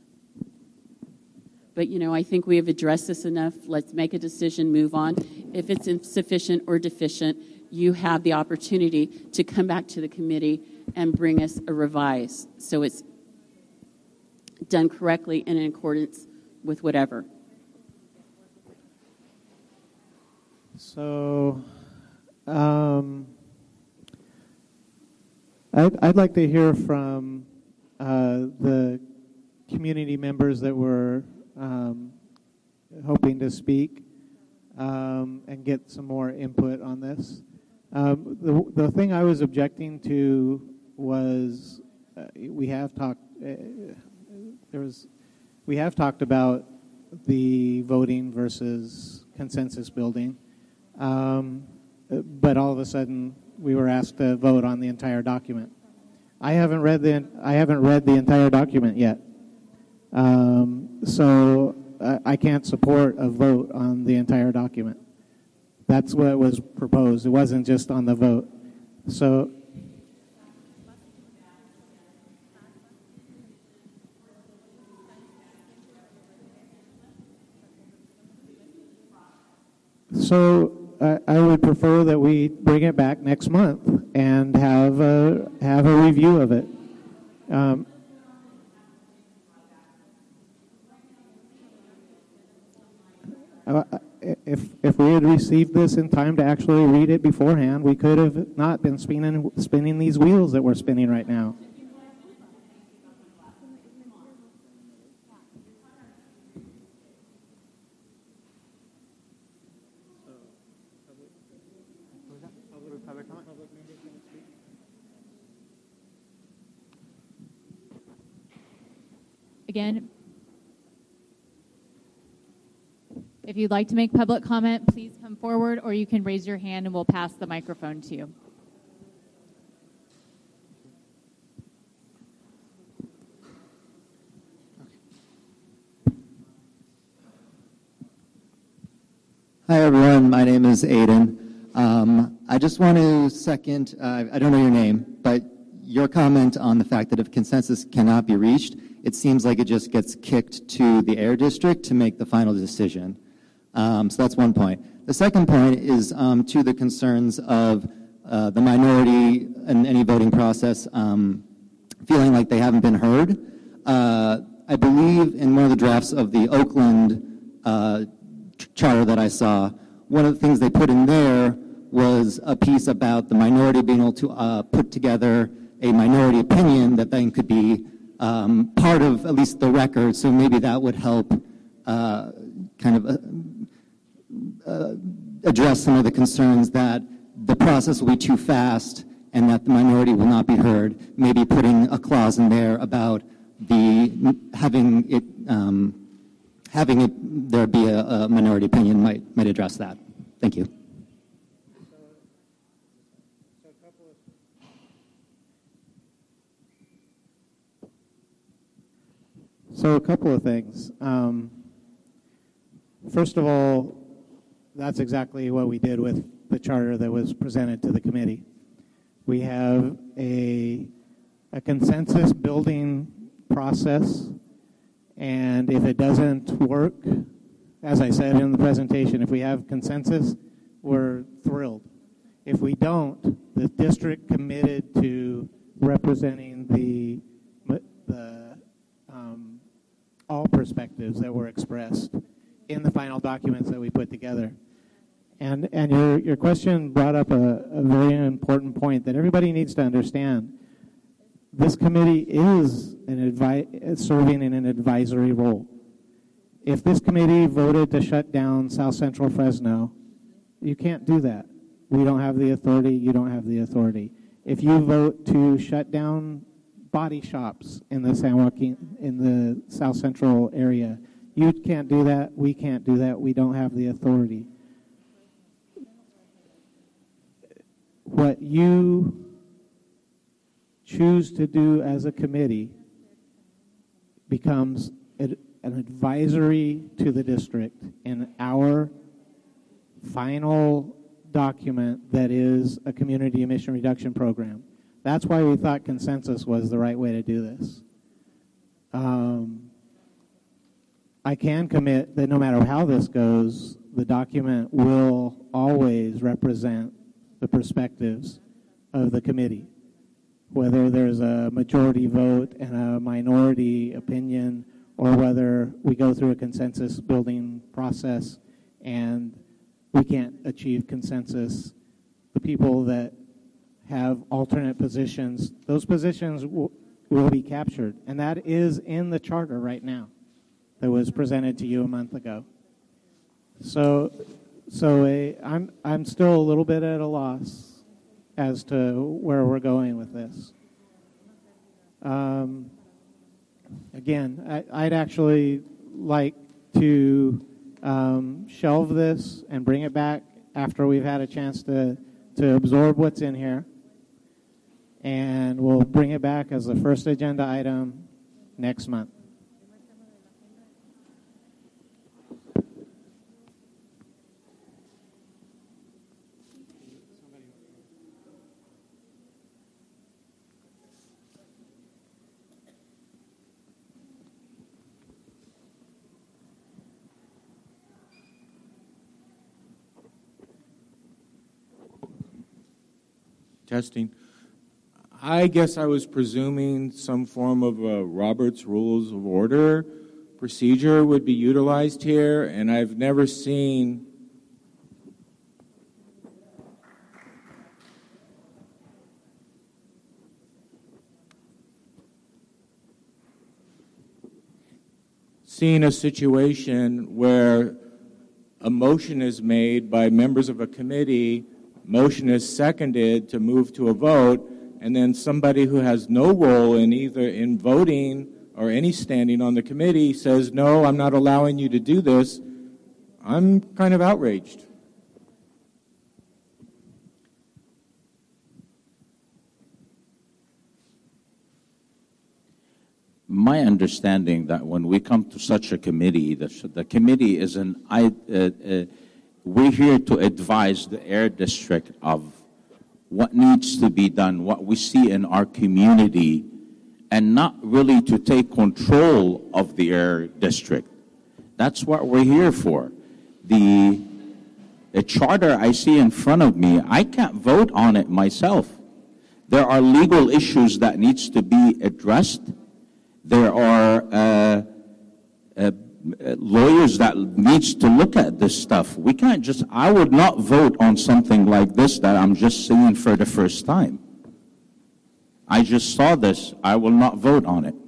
But, you know, I think we have addressed this enough. Let's make a decision, move on. If it's insufficient or deficient, you have the opportunity to come back to the committee and bring us a revise so it's done correctly and in accordance with whatever. So, I'd like to hear from the community members that were hoping to speak and get some more input on this. The thing I was objecting to was we have talked about the voting versus consensus building. But all of a sudden, we were asked to vote on the entire document. I haven't read the entire document yet, so I can't support a vote on the entire document. That's what was proposed. It wasn't just on the vote. So. So I would prefer that we bring it back next month and have a review of it. If we had received this in time to actually read it beforehand, we could have not been spinning these wheels that we're spinning right now. Again, if you'd like to make public comment, please come forward, or you can raise your hand and we'll pass the microphone to you. Hi, everyone. My name is Aiden. I just want to second, I don't know your name, but your comment on the fact that if consensus cannot be reached, it seems like it just gets kicked to the Air District to make the final decision. So that's one point. The second point is to the concerns of the minority in any voting process feeling like they haven't been heard. I believe in one of the drafts of the Oakland charter that I saw, one of the things they put in there was a piece about the minority being able to put together a minority opinion that then could be part of at least the record, so maybe that would help kind of address some of the concerns that the process will be too fast and that the minority will not be heard. Maybe putting a clause in there about having having there be a minority opinion might address that. Thank you. So a couple of things. First of all, that's exactly what we did with the charter that was presented to the committee. We have a consensus building process, and if it doesn't work, as I said in the presentation, if we have consensus, we're thrilled. If we don't, the district committed to representing the all perspectives that were expressed in the final documents that we put together. And your question brought up a very important point that everybody needs to understand. This committee is serving in an advisory role. If this committee voted to shut down South Central Fresno, you can't do that. We don't have the authority. You don't have the authority. If you vote to shut down body shops in the San Joaquin, in the South Central area, you can't do that. We can't do that. We don't have the authority. What you choose to do as a committee becomes an advisory to the district in our final document that is a community emission reduction program. That's why we thought consensus was the right way to do this. I can commit that no matter how this goes, the document will always represent the perspectives of the committee. Whether there's a majority vote and a minority opinion, or whether we go through a consensus building process and we can't achieve consensus, the people that have alternate positions, those positions will be captured. And that is in the charter right now that was presented to you a month ago. So I'm still a little bit at a loss as to where we're going with this. Again, I'd actually like to shelve this and bring it back after we've had a chance to absorb what's in here. And we'll bring it back as the first agenda item next month. Testing. I guess I was presuming some form of a Robert's Rules of Order procedure would be utilized here, and I've never seen a situation where a motion is made by members of a committee, motion is seconded to move to a vote, and then somebody who has no role in either in voting or any standing on the committee says, no, I'm not allowing you to do this. I'm kind of outraged. My understanding that when we come to such a committee, the committee is we're here to advise the Air District of what needs to be done, what we see in our community, and not really to take control of the Air District. That's what we're here for. The charter I see in front of me, I can't vote on it myself. There are legal issues that needs to be addressed. There are lawyers that needs to look at this stuff. We can't just, I would not vote on something like this that I'm just seeing for the first time. I just saw this. I will not vote on it.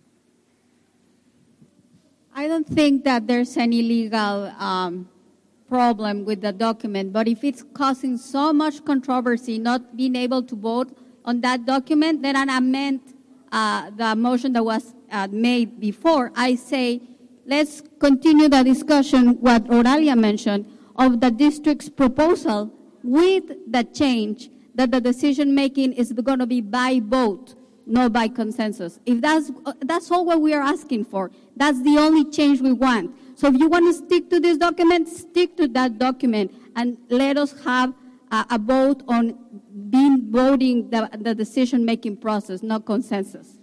I don't think that there's any legal problem with the document, but if it's causing so much controversy, not being able to vote on that document, then I amend the motion that was made before. I say, let's continue the discussion, what Oralia mentioned, of the district's proposal with the change that the decision-making is going to be by vote, not by consensus. If that's all what we are asking for. That's the only change we want. So if you want to stick to this document, stick to that document, and let us have a vote on voting the decision-making process, not consensus.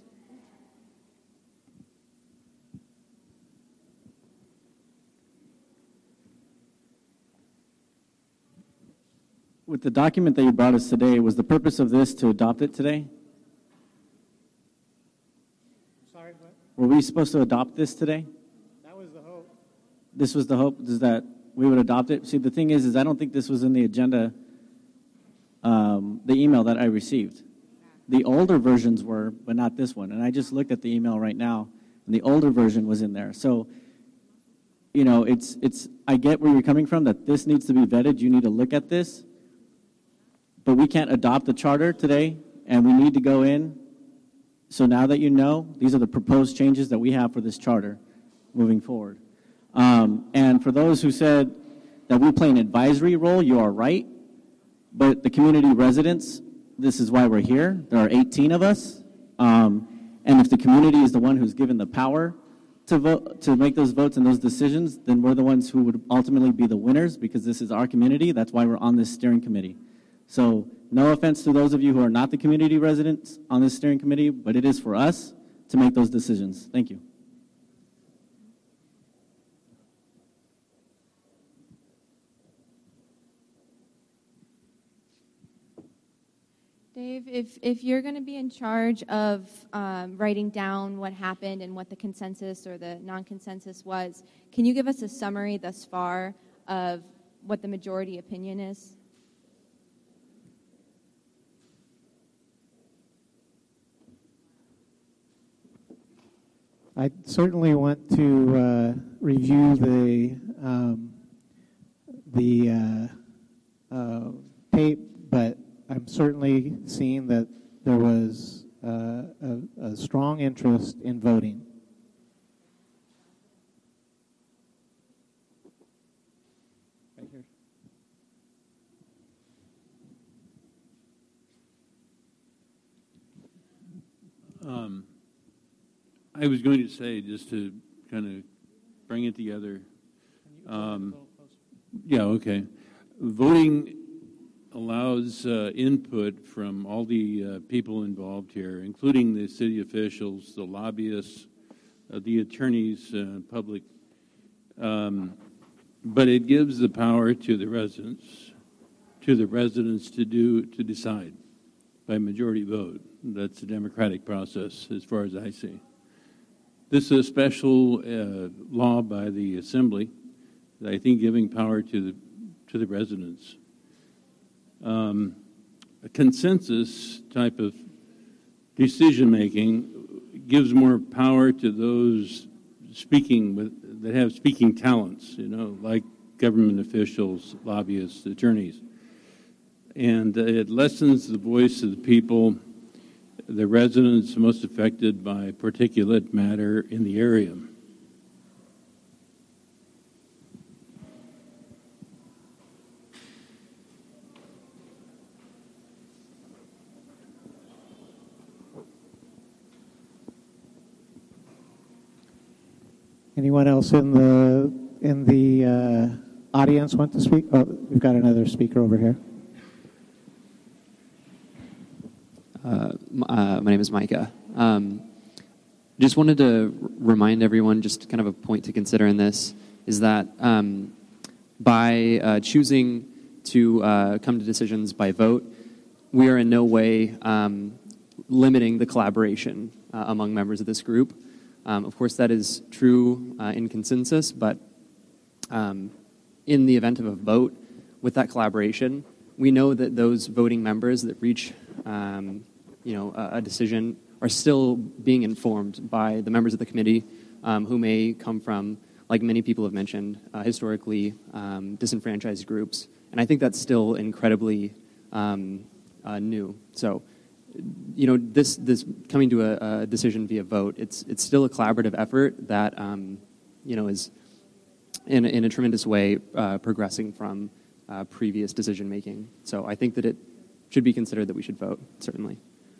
With the document that you brought us today, was the purpose of this to adopt it today? Sorry, what? Were we supposed to adopt this today? That was the hope. This was the hope, is that we would adopt it? See, the thing is I don't think this was in the agenda, the email that I received. The older versions were, but not this one. And I just looked at the email right now, and the older version was in there. So, you know, I get where you're coming from, that this needs to be vetted. You need to look at this. But we can't adopt the charter today, and we need to go in. So now that you know, these are the proposed changes that we have for this charter moving forward. And for those who said that we play an advisory role, you are right. But the community residents, this is why we're here. There are 18 of us. And if the community is the one who's given the power to vote, to make those votes and those decisions, then we're the ones who would ultimately be the winners, because this is our community. That's why we're on this steering committee. So no offense to those of you who are not the community residents on this steering committee, but it is for us to make those decisions. Thank you. Dave, if you're going to be in charge of writing down what happened and what the consensus or the non-consensus was, can you give us a summary thus far of what the majority opinion is? I certainly want to review the tape, but I'm certainly seeing that there was a strong interest in voting. Right here. I was going to say, just to kind of bring it together. Yeah, okay. Voting allows input from all the people involved here, including the city officials, the lobbyists, the attorneys, public. But it gives the power to the residents to decide by majority vote. That's a democratic process, as far as I see. This is a special law by the Assembly, I think, giving power to the residents. A consensus type of decision-making gives more power to those that have speaking talents, like government officials, lobbyists, attorneys. And it lessens the voice of the people, the residents most affected by particulate matter in the area. Anyone else in the audience want to speak? Oh, we've got another speaker over here. My name is Micah. Just wanted to remind everyone, just kind of a point to consider in this, is that by choosing to come to decisions by vote, we are in no way limiting the collaboration among members of this group. Of course, that is true in consensus, but in the event of a vote with that collaboration, we know that those voting members that reach a decision are still being informed by the members of the committee who may come from like many people have mentioned, historically disenfranchised groups. And I think that's still incredibly new. So, this coming to a decision via vote, it's still a collaborative effort that, is in a tremendous way progressing from previous decision making. So I think that it should be considered that we should vote, certainly.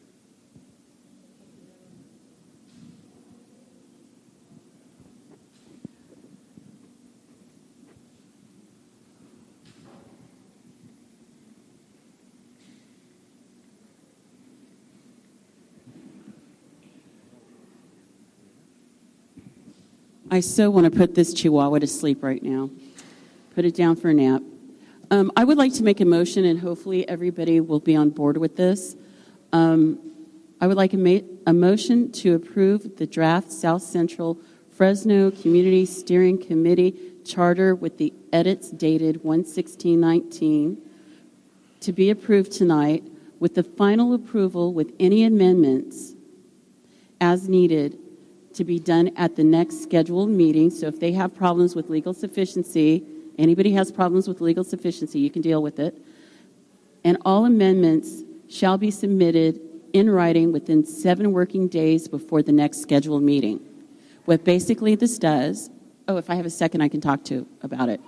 I so want to put this chihuahua to sleep right now. Put it down for a nap. I would like to make a motion, and hopefully everybody will be on board with this. I would like a motion to approve the draft South Central Fresno Community Steering Committee Charter with the edits dated 1/16/19 to be approved tonight, with the final approval with any amendments as needed to be done at the next scheduled meeting. So if they have problems with legal sufficiency, anybody has problems with legal sufficiency, you can deal with it. And all amendments shall be submitted in writing within 7 working days before the next scheduled meeting. What basically this does, if I have a second, I can talk to about it.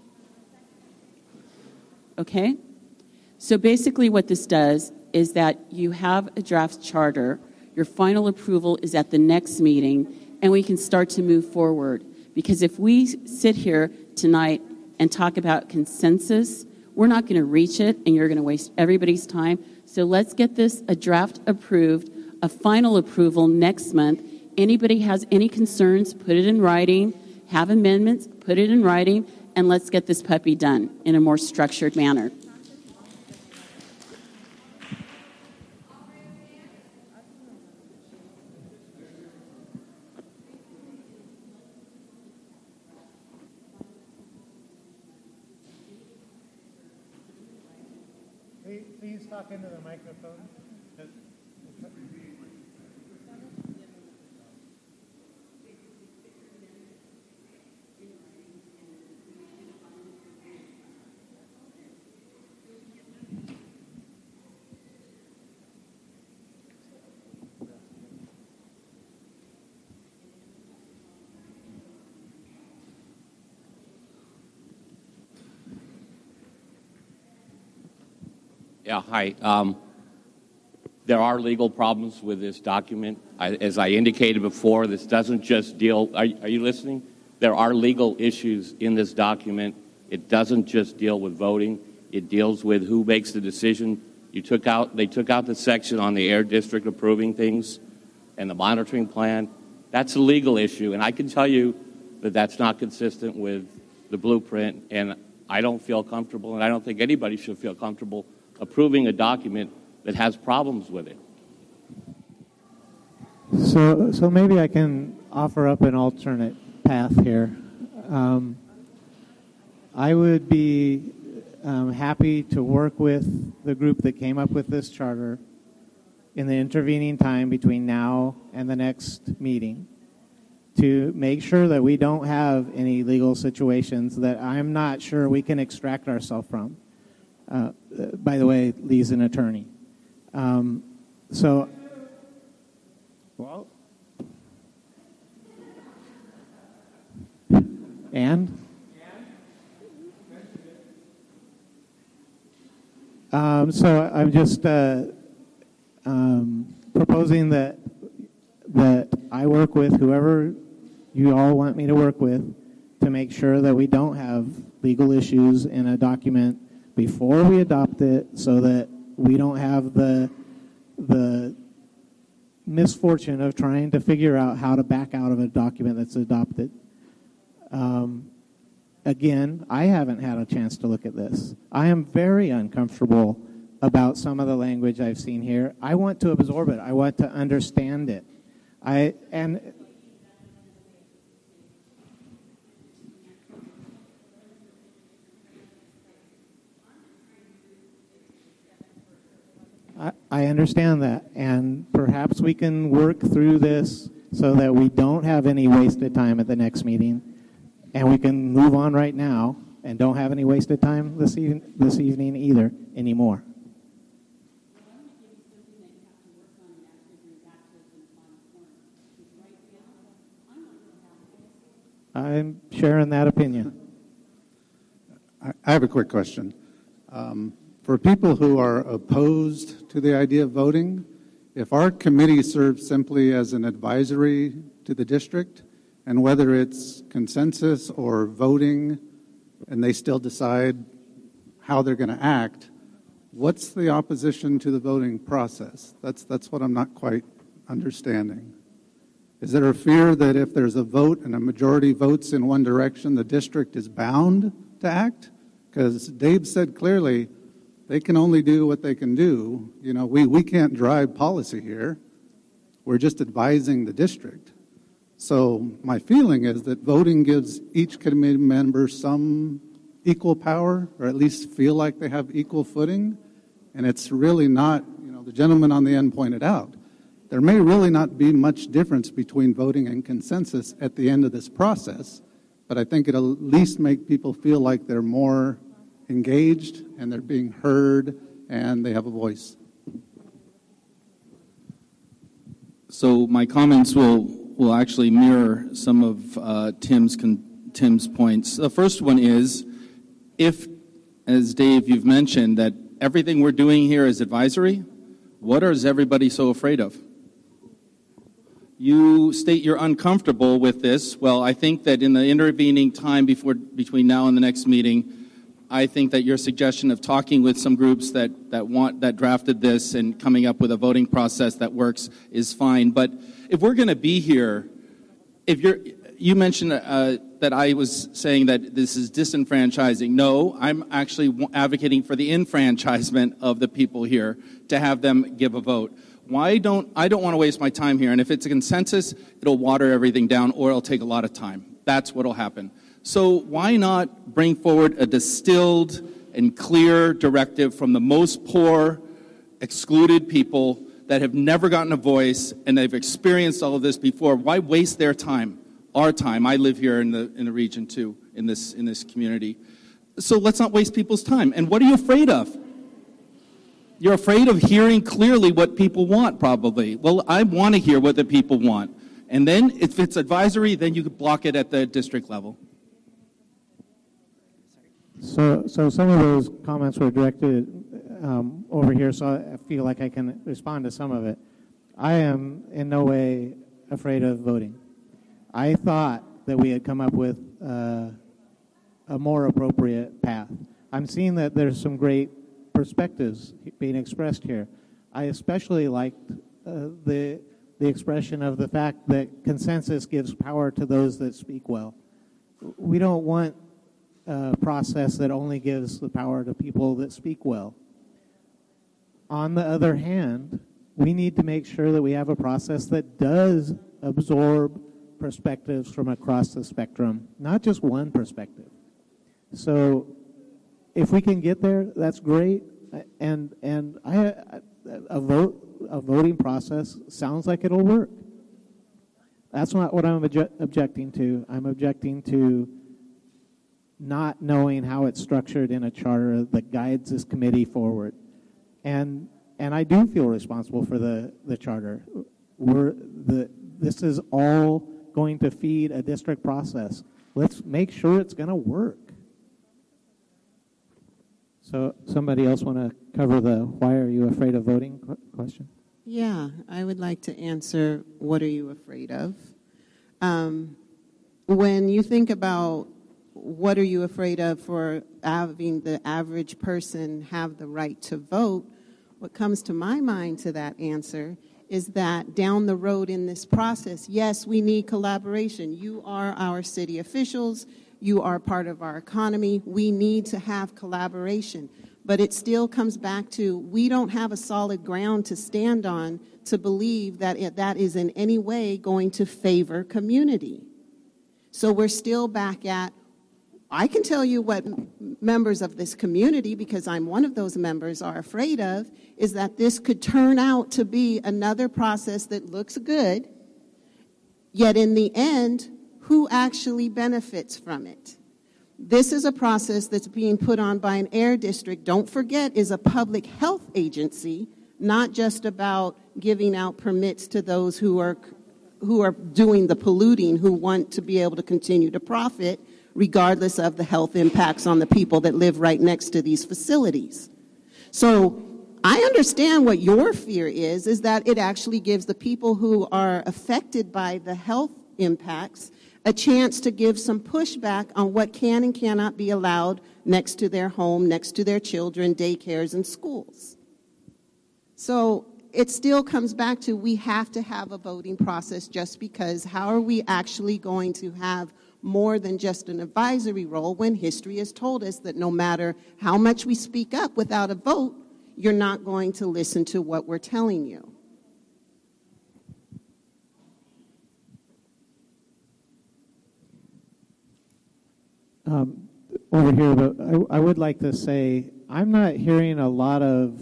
Okay? So basically what this does is that you have a draft charter, your final approval is at the next meeting, and we can start to move forward. Because if we sit here tonight and talk about consensus, we're not going to reach it, and you're going to waste everybody's time. So let's get this a draft approved, a final approval next month. Anybody has any concerns, put it in writing, have amendments, put it in writing, and let's get this puppy done in a more structured manner. Please talk into the microphone. Yeah, hi. There are legal problems with this document. As I indicated before, this doesn't just deal, are you listening? There are legal issues in this document. It doesn't just deal with voting. It deals with who makes the decision. They took out the section on the Air District approving things and the monitoring plan. That's a legal issue, and I can tell you that that's not consistent with the blueprint, and I don't feel comfortable, and I don't think anybody should feel comfortable approving a document that has problems with it. So maybe I can offer up an alternate path here. I would be happy to work with the group that came up with this charter in the intervening time between now and the next meeting to make sure that we don't have any legal situations that I'm not sure we can extract ourselves from. By the way, Lee's an attorney. And? So I'm just proposing that I work with whoever you all want me to work with to make sure that we don't have legal issues in a document before we adopt it, so that we don't have the misfortune of trying to figure out how to back out of a document that's adopted. Again, I haven't had a chance to look at this. I am very uncomfortable about some of the language I've seen here. I want to absorb it. I want to understand it. I understand that, and perhaps we can work through this so that we don't have any wasted time at the next meeting. and we can move on right now and don't have any wasted time this evening either anymore. I'm sharing that opinion. I have a quick question. For people who are opposed to the idea of voting, if our committee serves simply as an advisory to the district, and whether it's consensus or voting, and they still decide how they're going to act, what's the opposition to the voting process? That's what I'm not quite understanding. Is there a fear that if there's a vote and a majority votes in one direction, the district is bound to act? Because Dave said clearly, they can only do what they can do. You know, we can't drive policy here. We're just advising the district. So my feeling is that voting gives each committee member some equal power, or at least feel like they have equal footing. And it's really not, you know, the gentleman on the end pointed out, there may really not be much difference between voting and consensus at the end of this process, but I think it'll at least make people feel like they're more engaged and they're being heard and they have a voice. So my comments will actually mirror some of Tim's points. The first one is, if, as Dave, you've mentioned, that everything we're doing here is advisory, what is everybody so afraid of? You state you're uncomfortable with this. Well, I think that in the intervening time between now and the next meeting, I think that your suggestion of talking with some groups that drafted this and coming up with a voting process that works is fine. But if we're going to be here, you mentioned that I was saying that this is disenfranchising. No, I'm actually advocating for the enfranchisement of the people here to have them give a vote. I don't want to waste my time here, and if it's a consensus, it'll water everything down or it'll take a lot of time. That's what'll happen. So why not bring forward a distilled and clear directive from the most poor, excluded people that have never gotten a voice and they've experienced all of this before? Why waste their time, our time? I live here in the region too, in this community. So let's not waste people's time. And what are you afraid of? You're afraid of hearing clearly what people want, probably. Well, I want to hear what the people want. And then if it's advisory, then you could block it at the district level. So some of those comments were directed over here, so I feel like I can respond to some of it. I am in no way afraid of voting. I thought that we had come up with a more appropriate path. I'm seeing that there's some great perspectives being expressed here. I especially liked the expression of the fact that consensus gives power to those that speak well. We don't want a process that only gives the power to people that speak well. On the other hand, we need to make sure that we have a process that does absorb perspectives from across the spectrum, not just one perspective. So if we can get there, that's great. And a voting process sounds like it'll work. That's not what I'm objecting to. I'm objecting to not knowing how it's structured in a charter that guides this committee forward. And I do feel responsible for the charter. This is all going to feed a district process. Let's make sure it's going to work. So somebody else want to cover the why are you afraid of voting question? Yeah, I would like to answer what are you afraid of? When you think about what are you afraid of for having the average person have the right to vote, what comes to my mind to that answer is that down the road in this process, yes, we need collaboration. You are our city officials. You are part of our economy. We need to have collaboration. But it still comes back to we don't have a solid ground to stand on to believe that that is in any way going to favor community. So we're still back at, I can tell you what members of this community, because I'm one of those members, are afraid of, is that this could turn out to be another process that looks good, yet in the end, who actually benefits from it. This is a process that's being put on by an air district, don't forget, is a public health agency, not just about giving out permits to those who are doing the polluting, who want to be able to continue to profit, regardless of the health impacts on the people that live right next to these facilities. So I understand what your fear is that it actually gives the people who are affected by the health impacts a chance to give some pushback on what can and cannot be allowed next to their home, next to their children, daycares, and schools. So it still comes back to we have to have a voting process, just because how are we actually going to have more than just an advisory role when history has told us that no matter how much we speak up without a vote, you're not going to listen to what we're telling you. Over here, but I would like to say I'm not hearing a lot of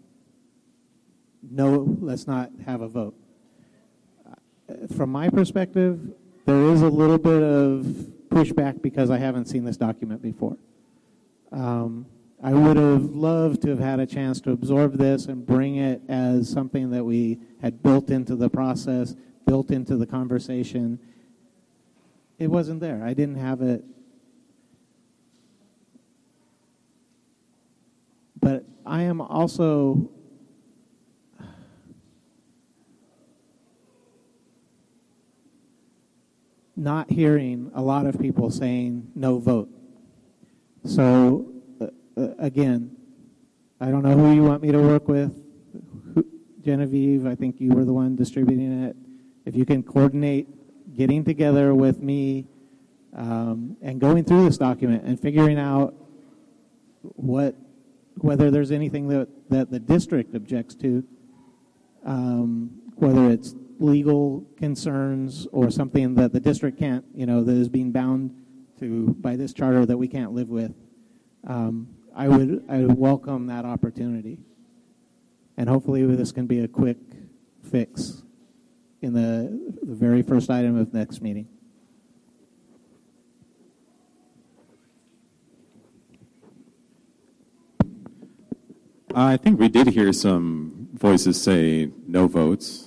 no, let's not have a vote. From my perspective, there is a little bit of pushback because I haven't seen this document before. I would have loved to have had a chance to absorb this and bring it as something that we had built into the process, built into the conversation. It wasn't there. I didn't have it. But I am also not hearing a lot of people saying no vote. So, again, I don't know who you want me to work with. Genevieve, I think you were the one distributing it. If you can coordinate getting together with me and going through this document and figuring out whether there's anything that the district objects to, whether it's legal concerns or something that the district can't, that is being bound to by this charter that we can't live with. I would welcome that opportunity. And hopefully this can be a quick fix in the very first item of next meeting. I think we did hear some voices say no votes.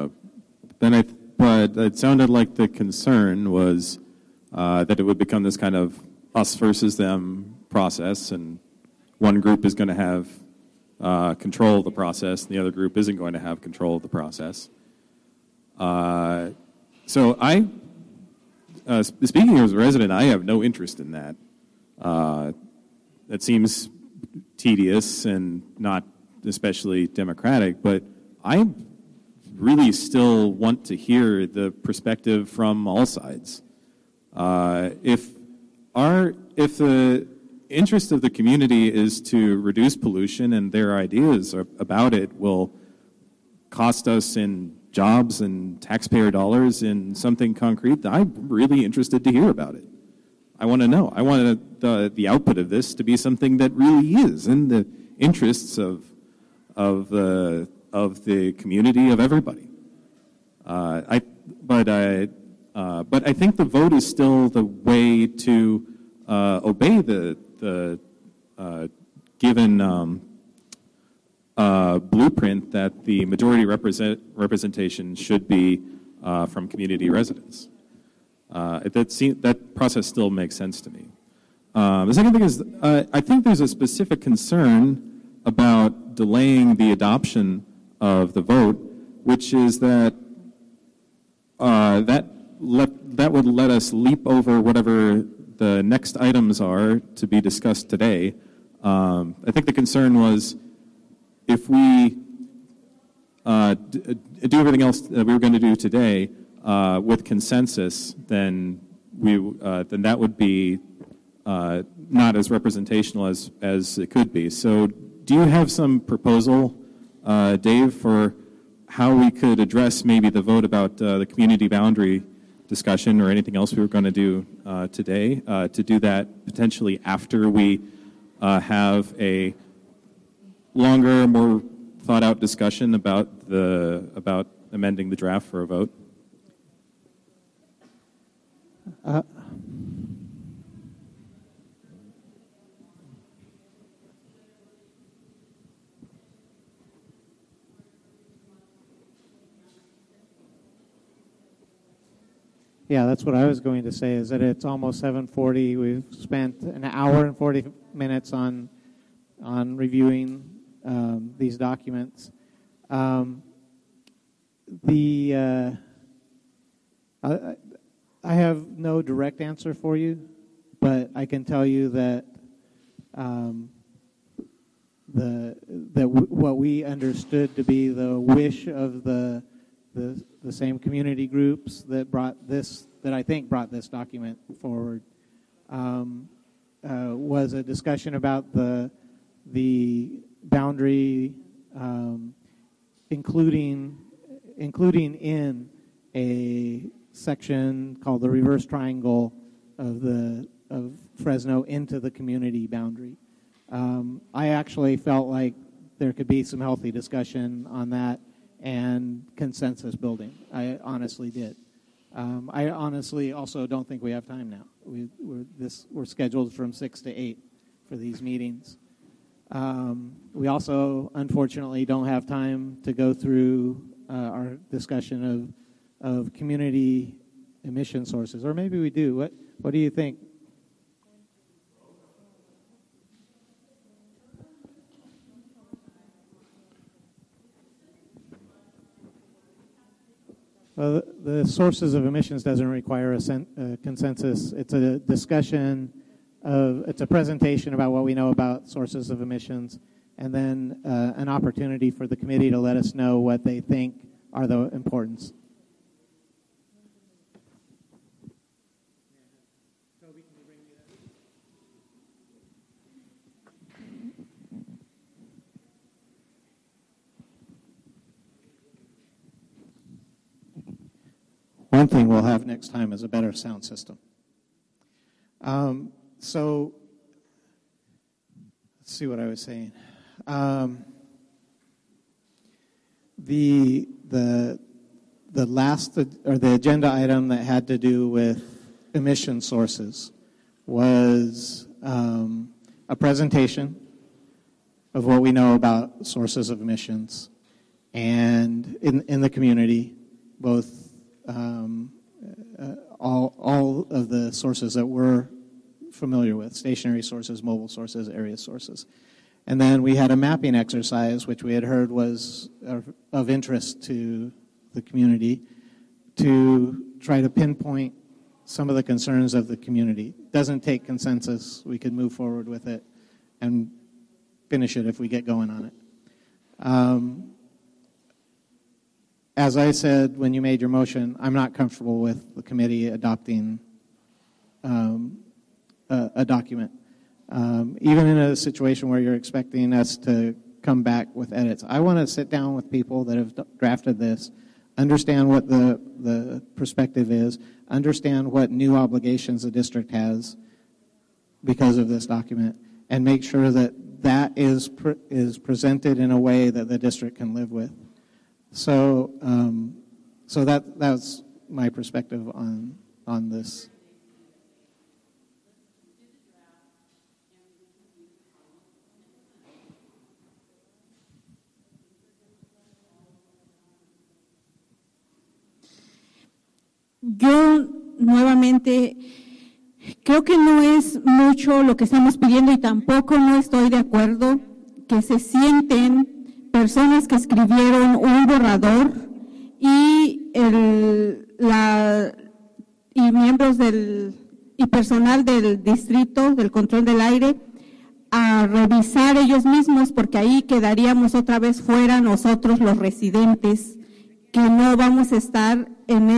But it sounded like the concern was that it would become this kind of us versus them process, and one group is going to have control of the process, and the other group isn't going to have control of the process. So speaking as a resident, I have no interest in that. That seems tedious and not especially democratic, but I really still want to hear the perspective from all sides. If the interest of the community is to reduce pollution and their ideas about it will cost us in jobs and taxpayer dollars in something concrete, I'm really interested to hear about it. I want to know. I want the output of this to be something that really is in the interests of the community, of everybody. But I think the vote is still the way to obey the given blueprint that the majority representation should be from community residents. That process still makes sense to me. The second thing is, I think there's a specific concern about delaying the adoption of the vote, which is that that would let us leap over whatever the next items are to be discussed today. I think the concern was if we do everything else that we were going to do today with consensus, then that would be not as representational as it could be. So do you have some proposal, Dave, for how we could address maybe the vote about the community boundary discussion or anything else we were going to do today, to do that potentially after we have a longer, more thought-out discussion about amending the draft for a vote? Yeah, that's what I was going to say, is that it's almost 7:40. We've spent an hour and 40 minutes on reviewing these documents. I have no direct answer for you, but I can tell you that what we understood to be the wish of the same community groups that I think brought this document forward was a discussion about the boundary, including in a section called the reverse triangle of Fresno into the community boundary. I actually felt like there could be some healthy discussion on that and consensus building. I honestly did. I honestly also don't think we have time now. We're scheduled from 6 to 8 for these meetings. We also, unfortunately, don't have time to go through our discussion of community emission sources, or maybe we do. What do you think? Well, the sources of emissions doesn't require a consensus. It's a discussion it's a presentation about what we know about sources of emissions, and then an opportunity for the committee to let us know what they think are the importance. One thing we'll have next time is a better sound system. So let's see what I was saying. The last or the agenda item that had to do with emission sources was a presentation of what we know about sources of emissions and in the community, both all of the sources that we're familiar with, stationary sources, mobile sources, area sources. And then we had a mapping exercise, which we had heard was of interest to the community, to try to pinpoint some of the concerns of the community. Doesn't take consensus. We could move forward with it and finish it if we get going on it. As I said when you made your motion, I'm not comfortable with the committee adopting a document. Even in a situation where you're expecting us to come back with edits. I want to sit down with people that have drafted this, understand what the perspective is, understand what new obligations the district has because of this document, and make sure that that is presented in a way that the district can live with. So that's my perspective on this. Yo nuevamente creo que no es mucho lo que estamos pidiendo y tampoco no estoy de acuerdo que se sienten personas que escribieron un borrador y miembros y personal del distrito del control del aire a revisar ellos mismos, porque ahí quedaríamos otra vez fuera nosotros los residentes, que no vamos a estar en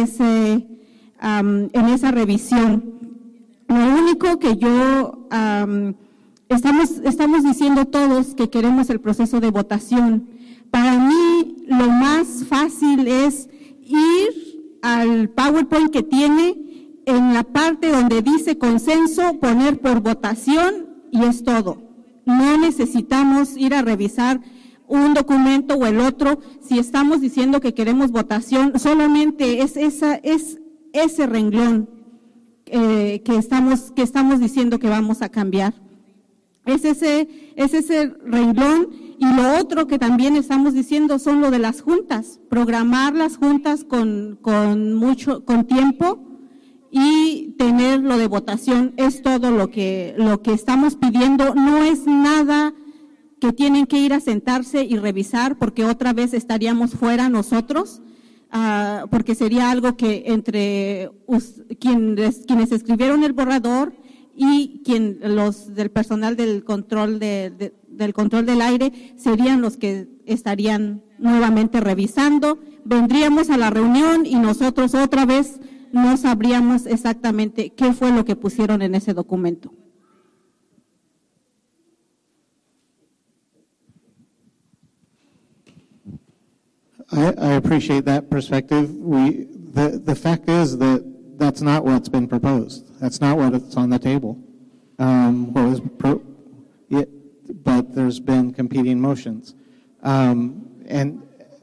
esa revisión. Lo único que estamos diciendo todos que queremos el proceso de votación. Para mí lo más fácil es ir al PowerPoint que tiene, en la parte donde dice consenso, poner por votación y es todo. No necesitamos ir a revisar un documento o el otro. Si estamos diciendo que queremos votación, solamente es ese renglón que estamos diciendo que vamos a cambiar. Es ese renglón. Y lo otro que también estamos diciendo son lo de las juntas, programar las juntas con tiempo y tener lo de votación es todo lo que estamos pidiendo. No es nada que tienen que ir a sentarse y revisar, porque otra vez estaríamos fuera nosotros, porque sería algo que entre quienes escribieron el borrador y los del personal del control del control del aire serían los que estarían nuevamente revisando. Vendríamos a la reunión y nosotros otra vez no sabríamos exactamente qué fue lo que pusieron en ese documento. I appreciate that perspective. The fact is that that's not what's been proposed. That's not what's on the table. But there's been competing motions. And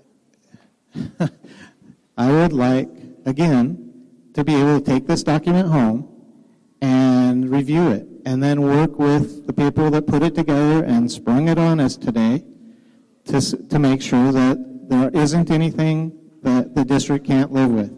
I would like, again, to be able to take this document home and review it, and then work with the people that put it together and sprung it on us today to make sure that there isn't anything that the district can't live with.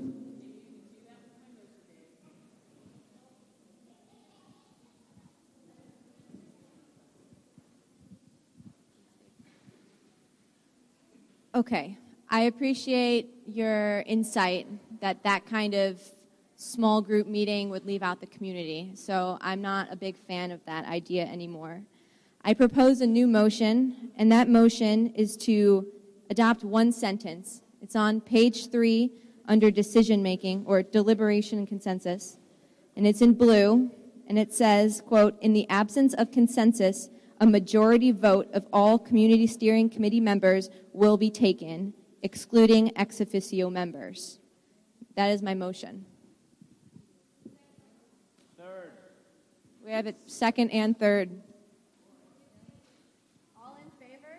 Okay, I appreciate your insight that kind of small group meeting would leave out the community. So I'm not a big fan of that idea anymore. I propose a new motion, and that motion is to adopt one sentence. It's on page 3 under decision making or deliberation and consensus. And it's in blue, and it says, quote, "In the absence of consensus, a majority vote of all community steering committee members will be taken, excluding ex officio members." That is my motion. Third. We have it second and third. All in favor?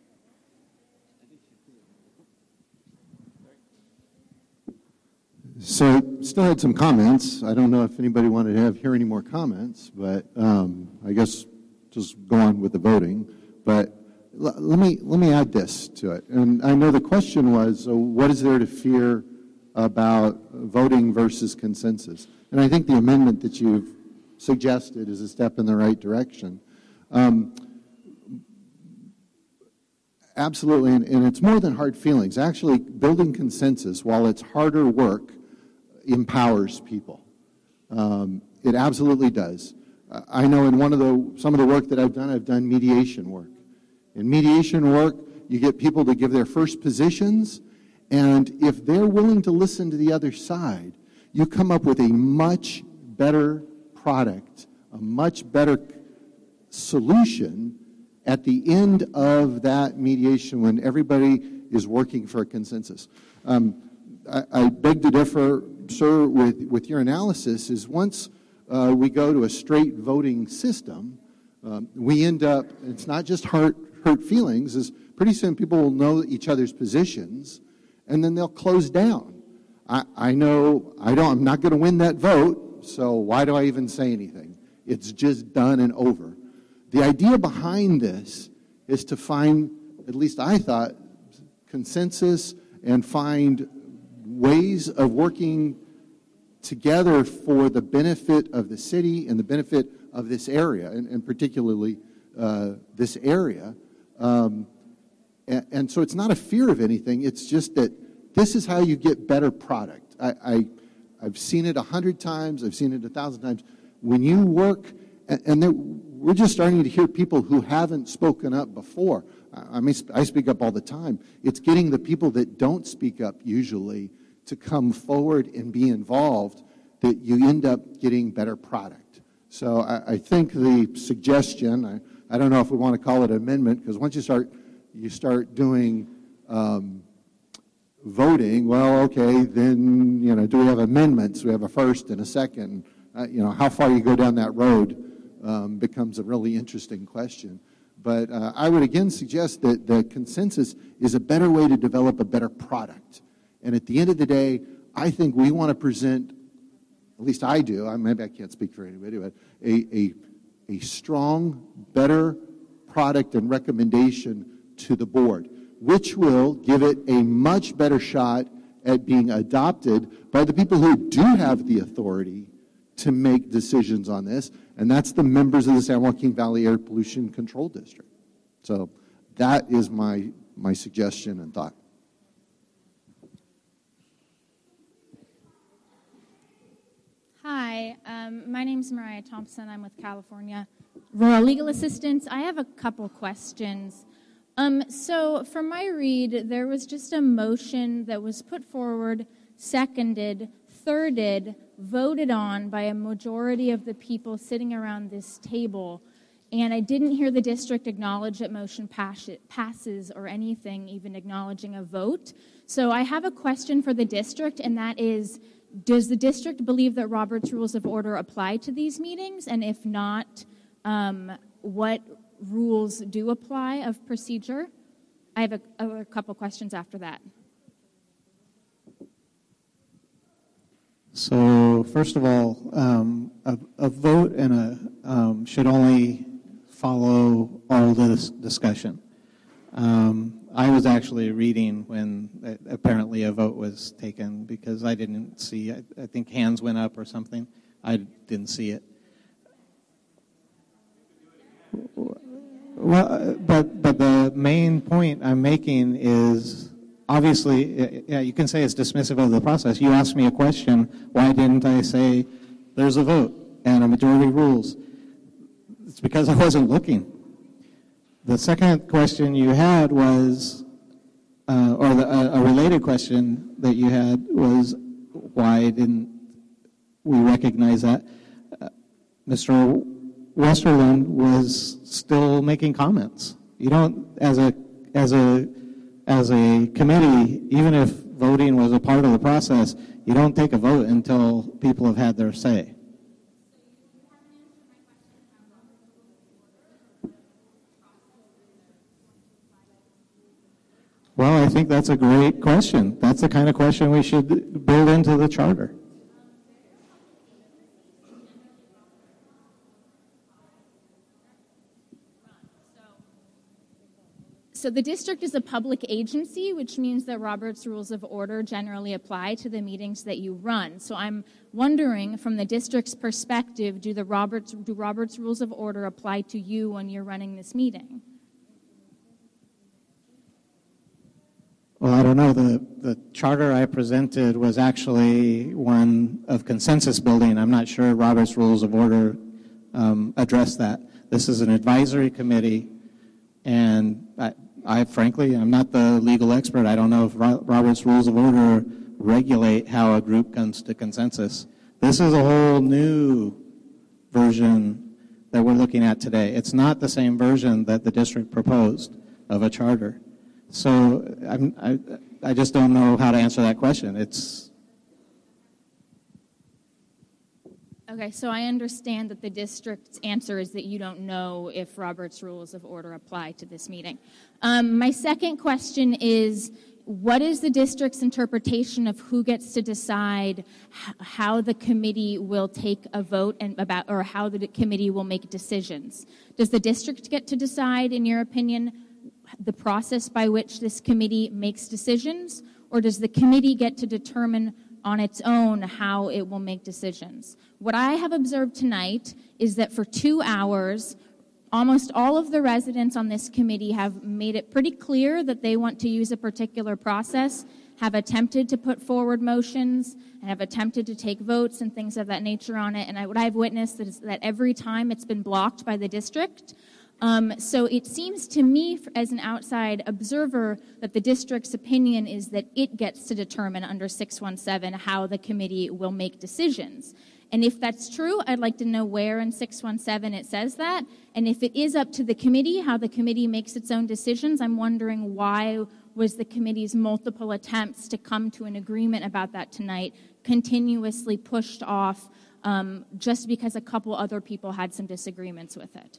So, still had some comments. I don't know if anybody wanted to hear any more comments, but I guess just go on with the voting. But let me add this to it. And I know the question was, what is there to fear about voting versus consensus? And I think the amendment that you've suggested is a step in the right direction. Absolutely, and it's more than hard feelings. Actually, building consensus, while it's harder work, empowers people. It absolutely does. I know in some of the work that I've done mediation work. In mediation work, you get people to give their first positions, and if they're willing to listen to the other side, you come up with a much better product, a much better solution at the end of that mediation when everybody is working for a consensus. I beg to differ, sir, with your analysis, is once we go to a straight voting system, we end up, it's not just hurt feelings, is pretty soon people will know each other's positions, and then they'll close down. I'm not going to win that vote, so why do I even say anything? It's just done and over. The idea behind this is to find, at least I thought, consensus and find ways of working together for the benefit of the city and the benefit of this area, and particularly this area. And so it's not a fear of anything. It's just that this is how you get better product. I've seen it 100 times. I've seen it 1,000 times. When you work, we're just starting to hear people who haven't spoken up before. I speak up all the time. It's getting the people that don't speak up usually to come forward and be involved that you end up getting better product. So I think the suggestion, I don't know if we want to call it an amendment, because once you start doing voting, well, okay, then, do we have amendments? We have a first and a second. How far you go down that road becomes a really interesting question. But I would again suggest that the consensus is a better way to develop a better product. And at the end of the day, I think we want to present, at least I do, maybe I can't speak for anybody, but a strong, better product and recommendation to the board, which will give it a much better shot at being adopted by the people who do have the authority to make decisions on this, and that's the members of the San Joaquin Valley Air Pollution Control District. So that is my suggestion and thought. Hi, my name is Mariah Thompson. I'm with California Rural Legal Assistance. I have a couple questions. So from my read, there was just a motion that was put forward, seconded, thirded, voted on by a majority of the people sitting around this table. And I didn't hear the district acknowledge that motion passes or anything, even acknowledging a vote. So I have a question for the district, and that is, does the district believe that Robert's Rules of Order apply to these meetings? And if not, what rules do apply of procedure? I have a couple questions after that. So first of all, a vote and should only follow all this discussion. I was actually reading when apparently a vote was taken because I didn't see, I think hands went up or something. I didn't see it. Well, but the main point I'm making is, obviously, yeah, you can say it's dismissive of the process. You asked me a question, why didn't I say there's a vote and a majority rules? It's because I wasn't looking. The second question you had was, a related question that you had was, why didn't we recognize that? Mr. Westerlund was still making comments. You don't, as a committee, even if voting was a part of the process, you don't take a vote until people have had their say. Well, I think that's a great question. That's the kind of question we should build into the charter. So the district is a public agency, which means that Robert's Rules of Order generally apply to the meetings that you run. So I'm wondering, from the district's perspective, do Robert's Rules of Order apply to you when you're running this meeting? Well, I don't know. The charter I presented was actually one of consensus building. I'm not sure Robert's Rules of Order address that. This is an advisory committee, and I frankly, I'm not the legal expert. I don't know if Robert's Rules of Order regulate how a group comes to consensus. This is a whole new version that we're looking at today. It's not the same version that the district proposed of a charter. So I just don't know how to answer that question. Okay, so I understand that the district's answer is that you don't know if Robert's Rules of Order apply to this meeting. My second question is, what is the district's interpretation of who gets to decide how the committee will take a vote or how the committee will make decisions? Does the district get to decide, in your opinion, the process by which this committee makes decisions, or does the committee get to determine on its own how it will make decisions? What I have observed tonight is that for 2 hours, almost all of the residents on this committee have made it pretty clear that they want to use a particular process, have attempted to put forward motions, and have attempted to take votes and things of that nature on it. And what I've witnessed is that every time it's been blocked by the district. So it seems to me, as an outside observer, that the district's opinion is that it gets to determine under 617 how the committee will make decisions. And if that's true, I'd like to know where in 617 it says that. And if it is up to the committee, how the committee makes its own decisions, I'm wondering why was the committee's multiple attempts to come to an agreement about that tonight continuously pushed off just because a couple other people had some disagreements with it.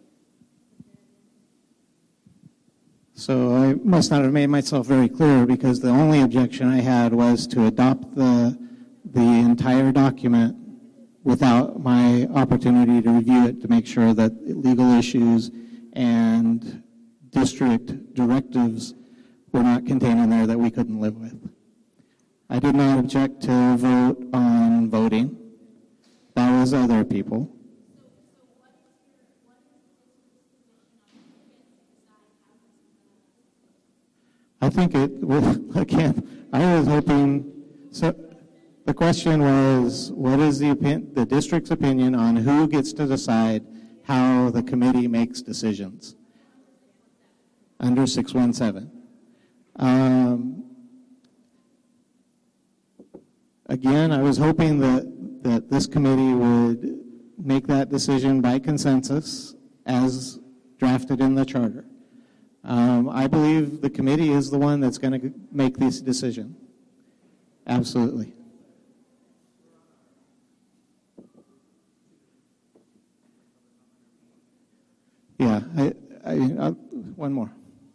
So I must not have made myself very clear, because the only objection I had was to adopt the entire document without my opportunity to review it to make sure that legal issues and district directives were not contained in there that we couldn't live with. I did not object to vote on voting. That was other people. I think it will, again, I was hoping, so the question was, what is the district's opinion on who gets to decide how the committee makes decisions under 617? Again, I was hoping that this committee would make that decision by consensus as drafted in the charter. I believe the committee is the one that's going to make this decision. Absolutely. Yeah, one more.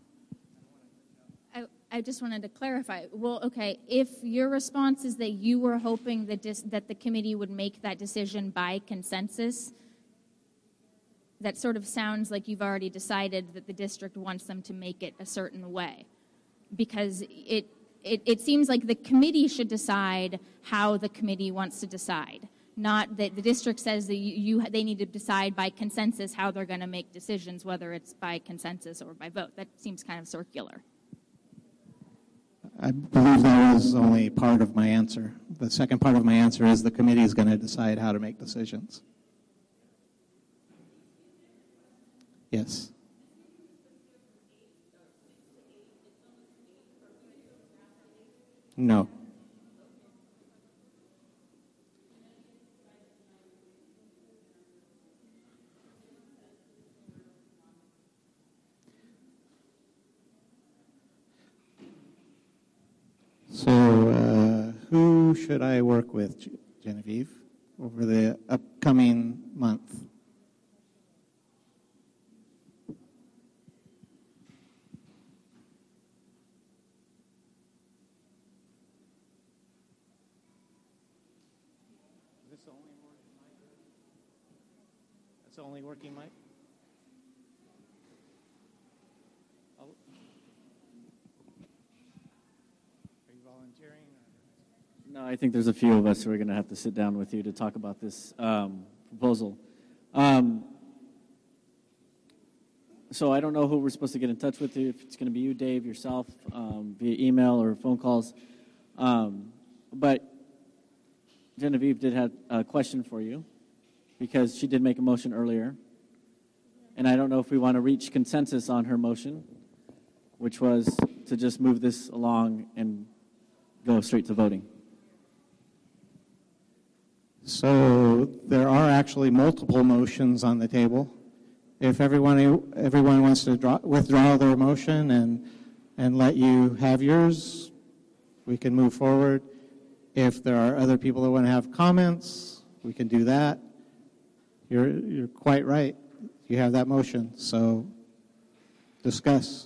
I just wanted to clarify. Well, okay, if your response is that you were hoping that the committee would make that decision by consensus, that sort of sounds like you've already decided that the district wants them to make it a certain way. Because it seems like the committee should decide how the committee wants to decide, not that the district says that they need to decide by consensus how they're going to make decisions, whether it's by consensus or by vote. That seems kind of circular. I believe that was only part of my answer. The second part of my answer is the committee is going to decide how to make decisions. Yes. No. So, who should I work with, Genevieve, over the upcoming month? Is this the only working mic? That's the only working mic? Volunteering? No, I think there's a few of us who are going to have to sit down with you to talk about this proposal. So I don't know who we're supposed to get in touch with, if it's going to be you, Dave, yourself, via email or phone calls. But Genevieve did have a question for you because she did make a motion earlier. And I don't know if we want to reach consensus on her motion, which was to just move this along and go straight to voting. So there are actually multiple motions on the table. If everyone wants to withdraw their motion and let you have yours, we can move forward. If there are other people that want to have comments, we can do that. You're quite right. You have that motion, so discuss.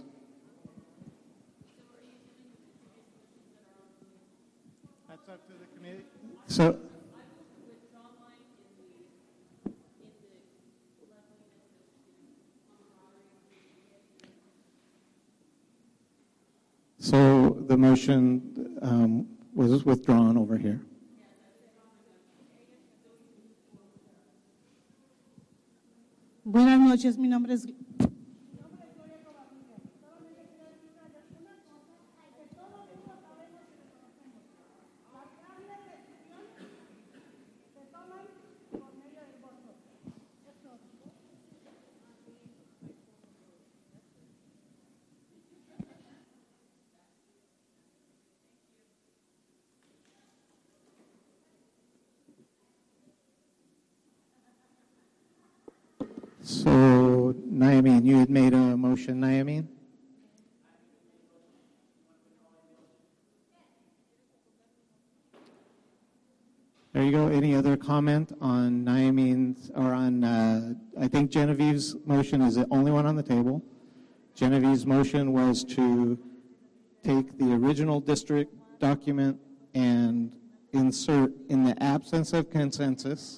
That's up to the committee. So the motion was withdrawn over here. Buenas noches, mi nombre es... So, Nayamin, you had made a motion, Nayamin? There you go. Any other comment on Nayamin's, or on, I think Genevieve's motion is the only one on the table. Genevieve's motion was to take the original district document and insert, in the absence of consensus,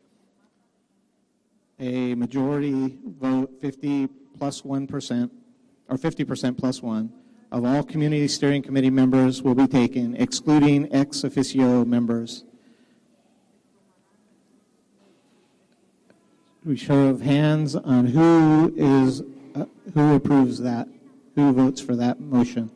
a majority vote, 50 plus 1%, or 50% plus 1, of all community steering committee members will be taken, excluding ex officio members. We show of hands on who approves that, who votes for that motion.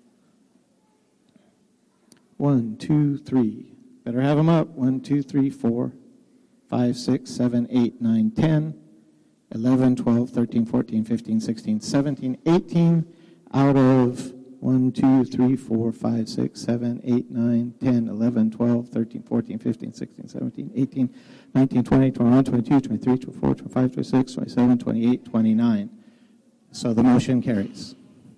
1, 2, 3. Better have them up. 1, 2, 3, 4, 5, 6, 7, 8, 9, 10, 11, 12, 13, 14, 15, 16, 17, 18 out of 1, 2, 3, 4, 5, 6, 7, 8, 9, 10, 11, 12, 13, 14, 15, 16, 17, 18, 19, 20, 21, 22, 23, 24, 25, 26, 27, 28, 29. So the motion carries.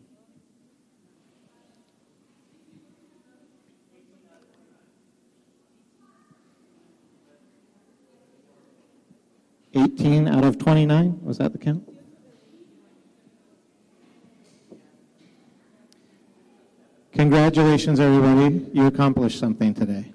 $18 out of 29, was that the count? Congratulations, everybody. You accomplished something today.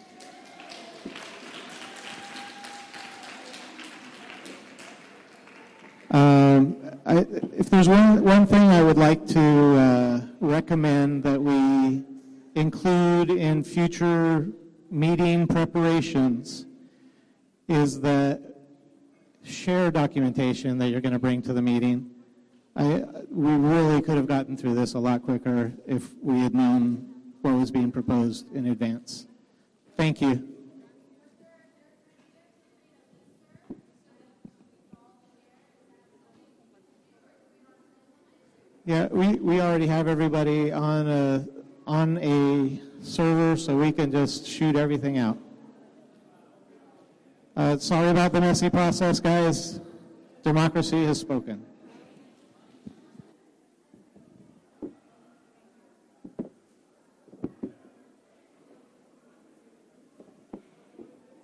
If there's one thing I would like to recommend that we include in future meeting preparations is that share documentation that you're going to bring to the meeting. We really could have gotten through this a lot quicker if we had known what was being proposed in advance. Thank you. Yeah, we already have everybody on a server, so we can just shoot everything out. Sorry about the messy process, guys. Democracy has spoken.